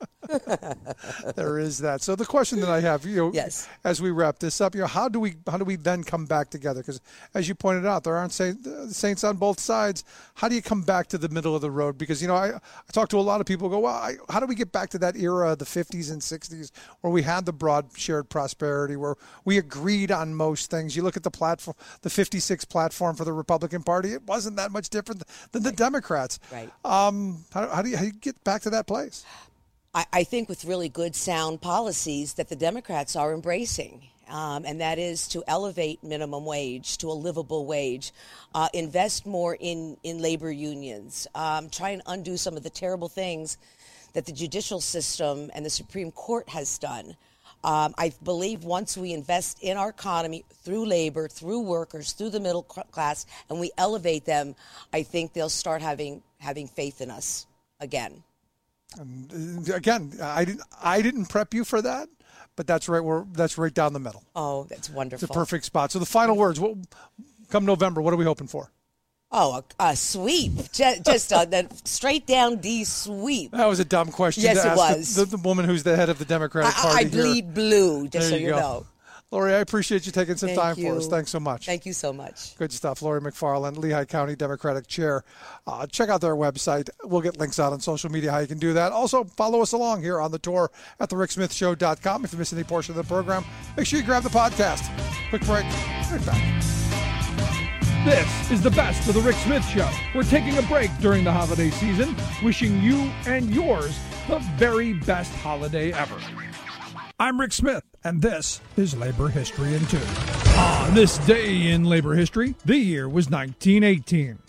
There is that. So the question that I have, you know,
yes.
as we wrap this up, you know, how do we how do we then come back together? Because as you pointed out, there aren't saints on both sides. How do you come back to the middle of the road? Because you know, I, I talk to a lot of people who go, well, I, how do we get back to that era of the fifties and sixties where we had the broad shared prosperity, where we agreed on most things? You look at the platform, the fifty-six platform for the Republican Party, it wasn't that much different than the Democrats.
Right.
Um, how, how do you how do you get back to that place?
I think with really good, sound policies that the Democrats are embracing, um, and that is to elevate minimum wage to a livable wage, uh, invest more in, in labor unions, um, try and undo some of the terrible things that the judicial system and the Supreme Court has done. Um, I believe once we invest in our economy through labor, through workers, through the middle class, and we elevate them, I think they'll start having having faith in us again.
And again, I didn't I didn't prep you for that, but that's right where that's right down the middle.
Oh, that's wonderful.
It's a perfect spot. So the final words, what, come November, what are we hoping for?
Oh, a, a sweep, just, just a, the straight down D sweep.
That was a dumb question.
Yes,
to
it
ask
was.
The, the, the woman who's the head of the Democratic
I,
Party.
I bleed
here.
blue, just
there
so
you,
you
go.
know.
Lori, I appreciate you taking some
Thank
time
you.
for us. Thanks so much.
Thank you so much.
Good stuff. Lori McFarland, Lehigh County Democratic Chair. Uh, check out their website. We'll get links out on social media how you can do that. Also, follow us along here on the tour at the rick smith show dot com. If you miss any portion of the program, make sure you grab the podcast. Quick break. Right back.
This is the best of the Rick Smith Show. We're taking a break during the holiday season, wishing you and yours the very best holiday ever. I'm Rick Smith, and this is Labor History in Two. On this day in labor history, the year was nineteen eighteen.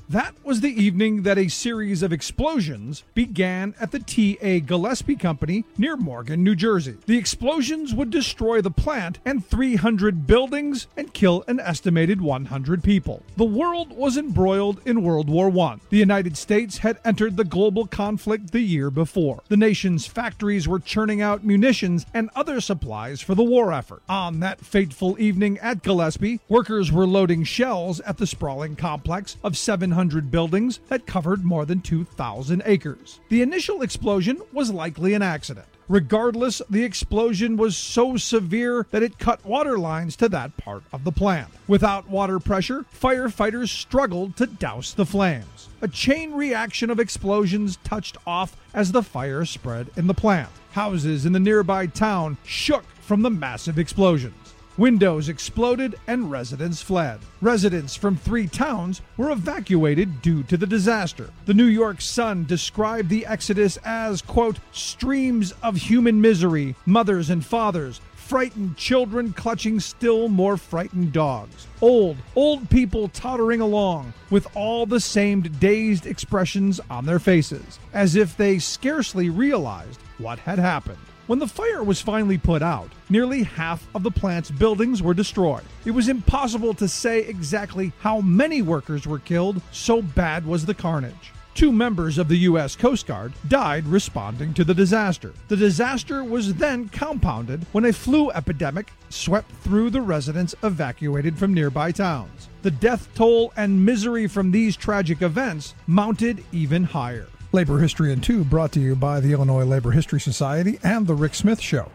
That was the evening that a series of explosions began at the T A. Gillespie Company near Morgan, New Jersey. The explosions would destroy the plant and three hundred buildings and kill an estimated one hundred people. The world was embroiled in World War One. The United States had entered the global conflict the year before. The nation's factories were churning out munitions and other supplies for the war effort. On that fateful evening at Gillespie, workers were loading shells at the sprawling complex of seven hundred buildings that covered more than two thousand acres. The initial explosion was likely an accident. Regardless, the explosion was so severe that it cut water lines to that part of the plant. Without water pressure, firefighters struggled to douse the flames. A chain reaction of explosions touched off as the fire spread in the plant. Houses in the nearby town shook from the massive explosions. Windows exploded and residents fled. Residents from three towns were evacuated due to the disaster. The New York Sun described the exodus as, quote, streams of human misery, mothers and fathers, frightened children clutching still more frightened dogs. Old, old people tottering along with all the same dazed expressions on their faces, as if they scarcely realized what had happened. When the fire was finally put out, nearly half of the plant's buildings were destroyed. It was impossible to say exactly how many workers were killed, so bad was the carnage. Two members of the U S Coast Guard died responding to the disaster. The disaster was then compounded when a flu epidemic swept through the residents evacuated from nearby towns. The death toll and misery from these tragic events mounted even higher.
Labor History in Two, brought to you by the Illinois Labor History Society and The Rick Smith Show.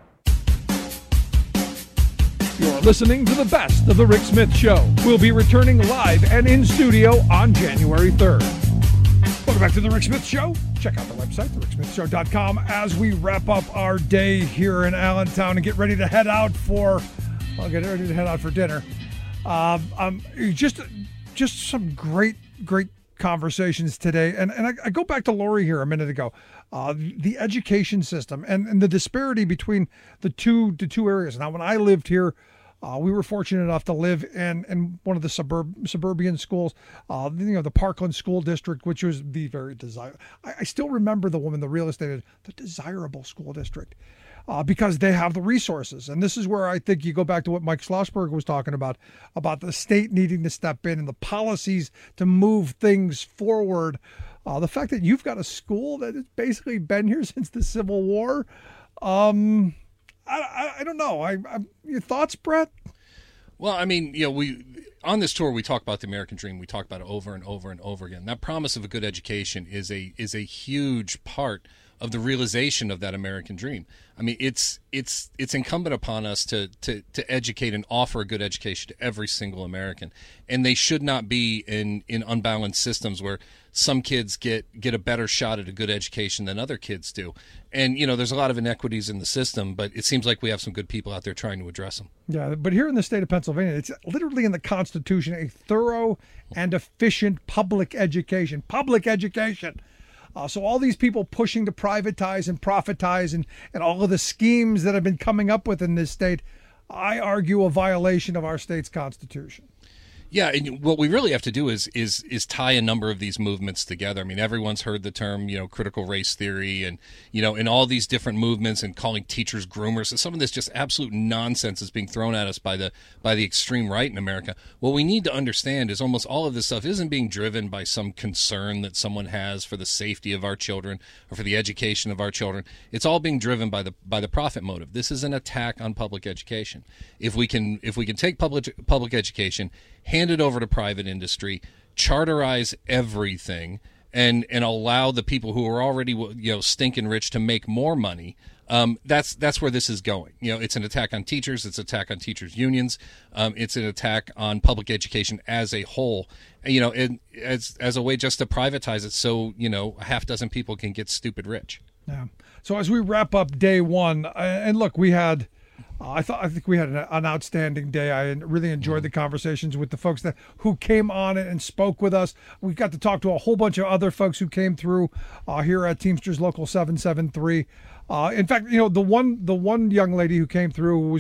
You're listening to the best of The Rick Smith Show. We'll be returning live and in studio on January third. Welcome back to The Rick Smith Show. Check out the website, the rick smith show dot com, as we wrap up our day here in Allentown and get ready to head out for, well, get ready to head out for dinner. Um, um, just, just some great, great conversations today. And and I, I go back to Lori here a minute ago. Uh, the education system and, and the disparity between the two the two areas. Now, when I lived here, uh, we were fortunate enough to live in, in one of the suburb suburban schools, uh, you know, the Parkland School District, which was the very desirable. I, I still remember the woman, the real estate, the desirable school district. Uh, because they have the resources. And this is where I think you go back to what Mike Schlossberg was talking about, about the state needing to step in and the policies to move things forward. Uh, the fact that you've got a school that has basically been here since the Civil War, um, I, I, I don't know. I, I, your thoughts, Brett?
Well, I mean, you know, we on this tour we talk about the American dream. We talk about it over and over and over again. That promise of a good education is a is a huge part of the realization of that American dream. I mean, it's it's it's incumbent upon us to to to educate and offer a good education to every single American, and they should not be in in unbalanced systems where some kids get get a better shot at a good education than other kids do. And you know, there's a lot of inequities in the system, but it seems like we have some good people out there trying to address them.
Yeah, but here in the state of Pennsylvania, it's literally in the Constitution, a thorough and efficient public education. Public education. Uh, so all these people pushing to privatize and profitize and, and all of the schemes that have been coming up with in this state, I argue a violation of our state's constitution.
Yeah, and what we really have to do is is is tie a number of these movements together. I mean, everyone's heard the term, you know, critical race theory, and you know, in all these different movements, and calling teachers groomers. And some of this just absolute nonsense is being thrown at us by the by the extreme right in America. What we need to understand is almost all of this stuff isn't being driven by some concern that someone has for the safety of our children or for the education of our children. It's all being driven by the by the profit motive. This is an attack on public education. If we can if we can take public public education, hand it over to private industry, charterize everything, and and allow the people who are already, you know, stinking rich to make more money. Um, that's that's where this is going. You know, it's an attack on teachers. It's an attack on teachers' unions. Um, it's an attack on public education as a whole. You know, and as as a way just to privatize it, so you know, a half dozen people can get stupid rich.
Yeah. So as we wrap up day one, and look, we had. Uh, I thought I think we had an, an outstanding day. I really enjoyed the conversations with the folks that who came on and spoke with us. We got to talk to a whole bunch of other folks who came through uh, here at Teamsters Local seven seven three. Uh, in fact, you know, the one the one young lady who came through was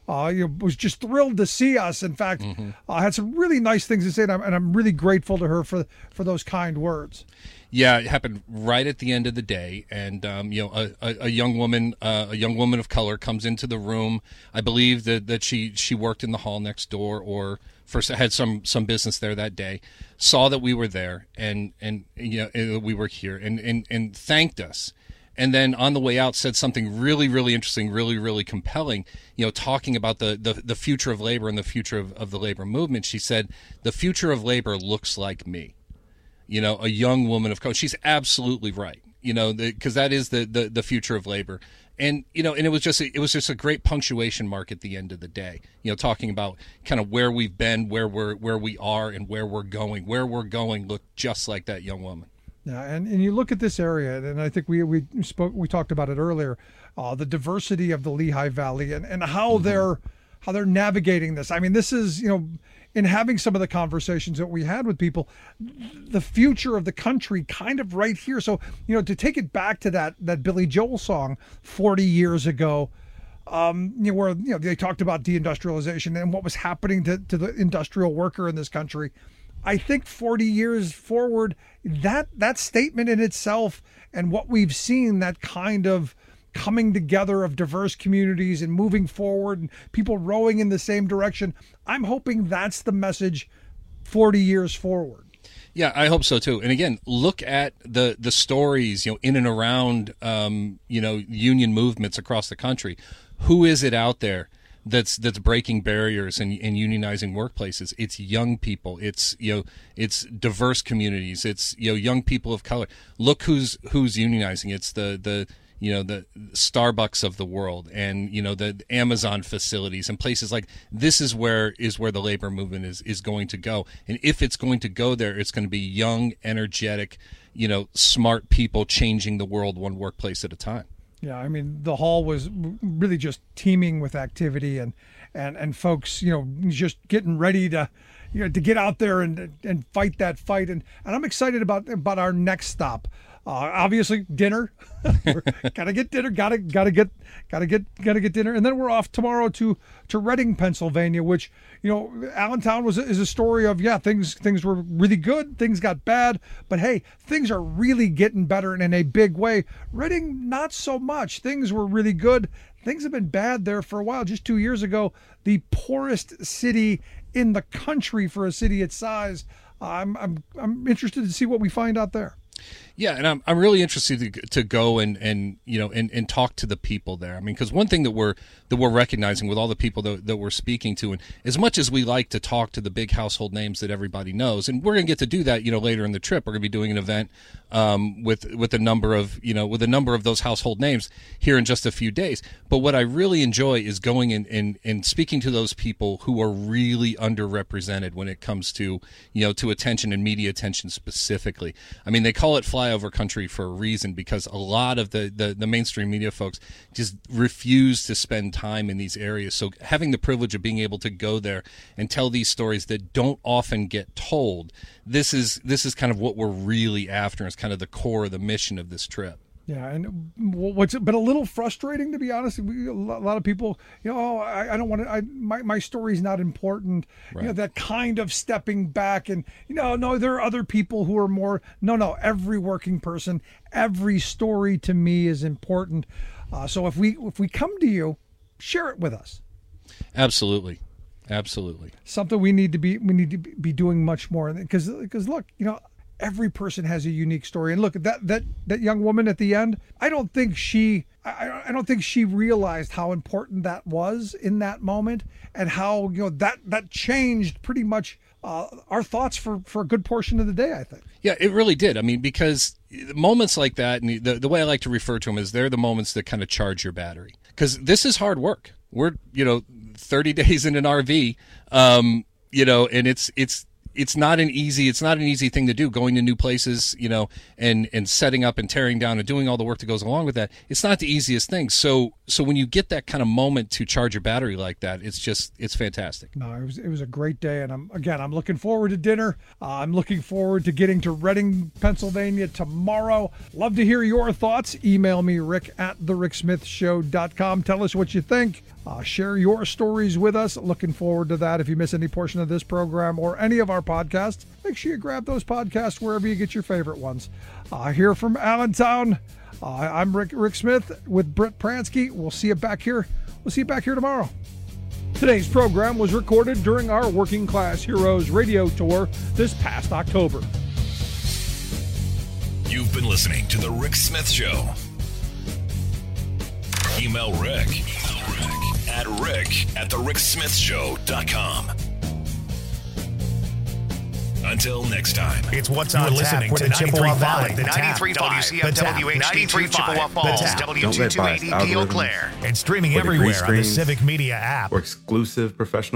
uh, you know, was just thrilled to see us. In fact, mm-hmm. uh, had some really nice things to say, and I'm, and I'm really grateful to her for for those kind words.
Yeah, it happened right at the end of the day, and um, you know, a, a, a young woman, uh, a young woman of color, comes into the room. I believe that, that she she worked in the hall next door, or first had some some business there that day. Saw that we were there, and and you know we were here, and and and thanked us. And then on the way out said something really, really interesting, really, really compelling, you know, talking about the, the, the future of labor and the future of, of the labor movement. She said, the future of labor looks like me. You know, a young woman of color. She's absolutely right, you know, because that is the, the, the future of labor. And, you know, and it was just a, it was just a great punctuation mark at the end of the day, you know, talking about kind of where we've been, where we're where we are and where we're going. Where we're going looked just like that young woman.
Yeah, and, and you look at this area, and I think we we spoke we talked about it earlier, uh, the diversity of the Lehigh Valley and, and how mm-hmm. they're how they're navigating this. I mean, this is, you know, in having some of the conversations that we had with people, the future of the country kind of right here. So, you know, to take it back to that that Billy Joel song forty years ago, um, you know, where you know they talked about deindustrialization and what was happening to, to the industrial worker in this country. I think forty years forward, that that statement in itself and what we've seen, that kind of coming together of diverse communities and moving forward and people rowing in the same direction, I'm hoping that's the message forty years forward.
Yeah, I hope so too. And again, look at the the stories, you know, in and around, um, you know, union movements across the country. Who is it out there that's that's breaking barriers and, and unionizing workplaces? It's young people. It's, you know, it's diverse communities. It's, you know, young people of color. Look who's who's unionizing. It's the the you know the Starbucks of the world, and you know the Amazon facilities and places like this is where is where the labor movement is is going to go. And if it's going to go there, it's going to be young, energetic, you know, smart people changing the world one workplace at a time.
Yeah, I mean, the hall was really just teeming with activity and, and, and folks, you know, just getting ready to, you know, to get out there and and fight that fight. And, and I'm excited about about our next stop. Uh, obviously, dinner. gotta get dinner. Gotta gotta get gotta get gotta get dinner, and then we're off tomorrow to to Reading, Pennsylvania. Which, you know, Allentown was is a story of yeah things things were really good, things got bad, but hey, things are really getting better and in a big way. Reading, not so much. Things were really good. Things have been bad there for a while. Just two years ago, the poorest city in the country for a city its size. I'm I'm I'm interested to see what we find out there.
Yeah, and I'm I'm really interested to, to go and, and you know and, and talk to the people there. I mean, because one thing that we're that we're recognizing with all the people that, that we're speaking to, and as much as we like to talk to the big household names that everybody knows, and we're going to get to do that, you know, later in the trip, we're going to be doing an event um, with with a number of you know with a number of those household names here in just a few days. But what I really enjoy is going and and, and speaking to those people who are really underrepresented when it comes to you know to attention and media attention specifically. I mean, they call it flyover country for a reason, because a lot of the, the, the mainstream media folks just refuse to spend time in these areas. So having the privilege of being able to go there and tell these stories that don't often get told, this is this is kind of what we're really after. It's kind of the core of the mission of this trip.
Yeah, and what's been a little frustrating, to be honest, we, a lot of people, you know, oh, I, I don't want to, I, my, my story's not important, right. You know, that kind of stepping back and, you know, no, there are other people who are more, no, no, every working person, every story to me is important. Uh, so if we if we come to you, share it with us.
Absolutely. Absolutely.
Something we need to be, we need to be doing much more, because, because look, you know, every person has a unique story. And look at that, that, that young woman at the end. I don't think she, I, I don't think she realized how important that was in that moment, and how, you know, that, that changed pretty much uh, our thoughts for, for a good portion of the day, I think.
Yeah, it really did. I mean, because moments like that, and the, the way I like to refer to them is they're the moments that kind of charge your battery. Because this is hard work. We're, you know, thirty days in an R V, um, you know, and it's, it's, It's not an easy. It's not an easy thing to do. Going to new places, you know, and and setting up and tearing down and doing all the work that goes along with that. It's not the easiest thing. So so when you get that kind of moment to charge your battery like that, it's just it's fantastic.
No, it was it was a great day, and I'm again I'm looking forward to dinner. Uh, I'm looking forward to getting to Reading, Pennsylvania tomorrow. Love to hear your thoughts. Email me, Rick at the rick smith show dot com. Tell us what you think.
Uh, share your stories with us. Looking forward to that. If you miss any portion of this program or any of our podcasts, make sure you grab those podcasts wherever you get your favorite ones. Uh, here from Allentown, uh, I'm Rick, Rick Smith with Brett Pransky. We'll see you back here. We'll see you back here tomorrow. Today's program was recorded during our Working Class Heroes radio tour this past October.
You've been listening to The Rick Smith Show. Email Rick, Email Rick at rick at the rick smith show dot com. Until next time.
It's What's on Tap with the Chippewa Valley, the ninety-three point five, W C F W H D two Chippewa Falls, W two two eighty D Eau Claire, and streaming everywhere on the Civic Media app.
For exclusive professional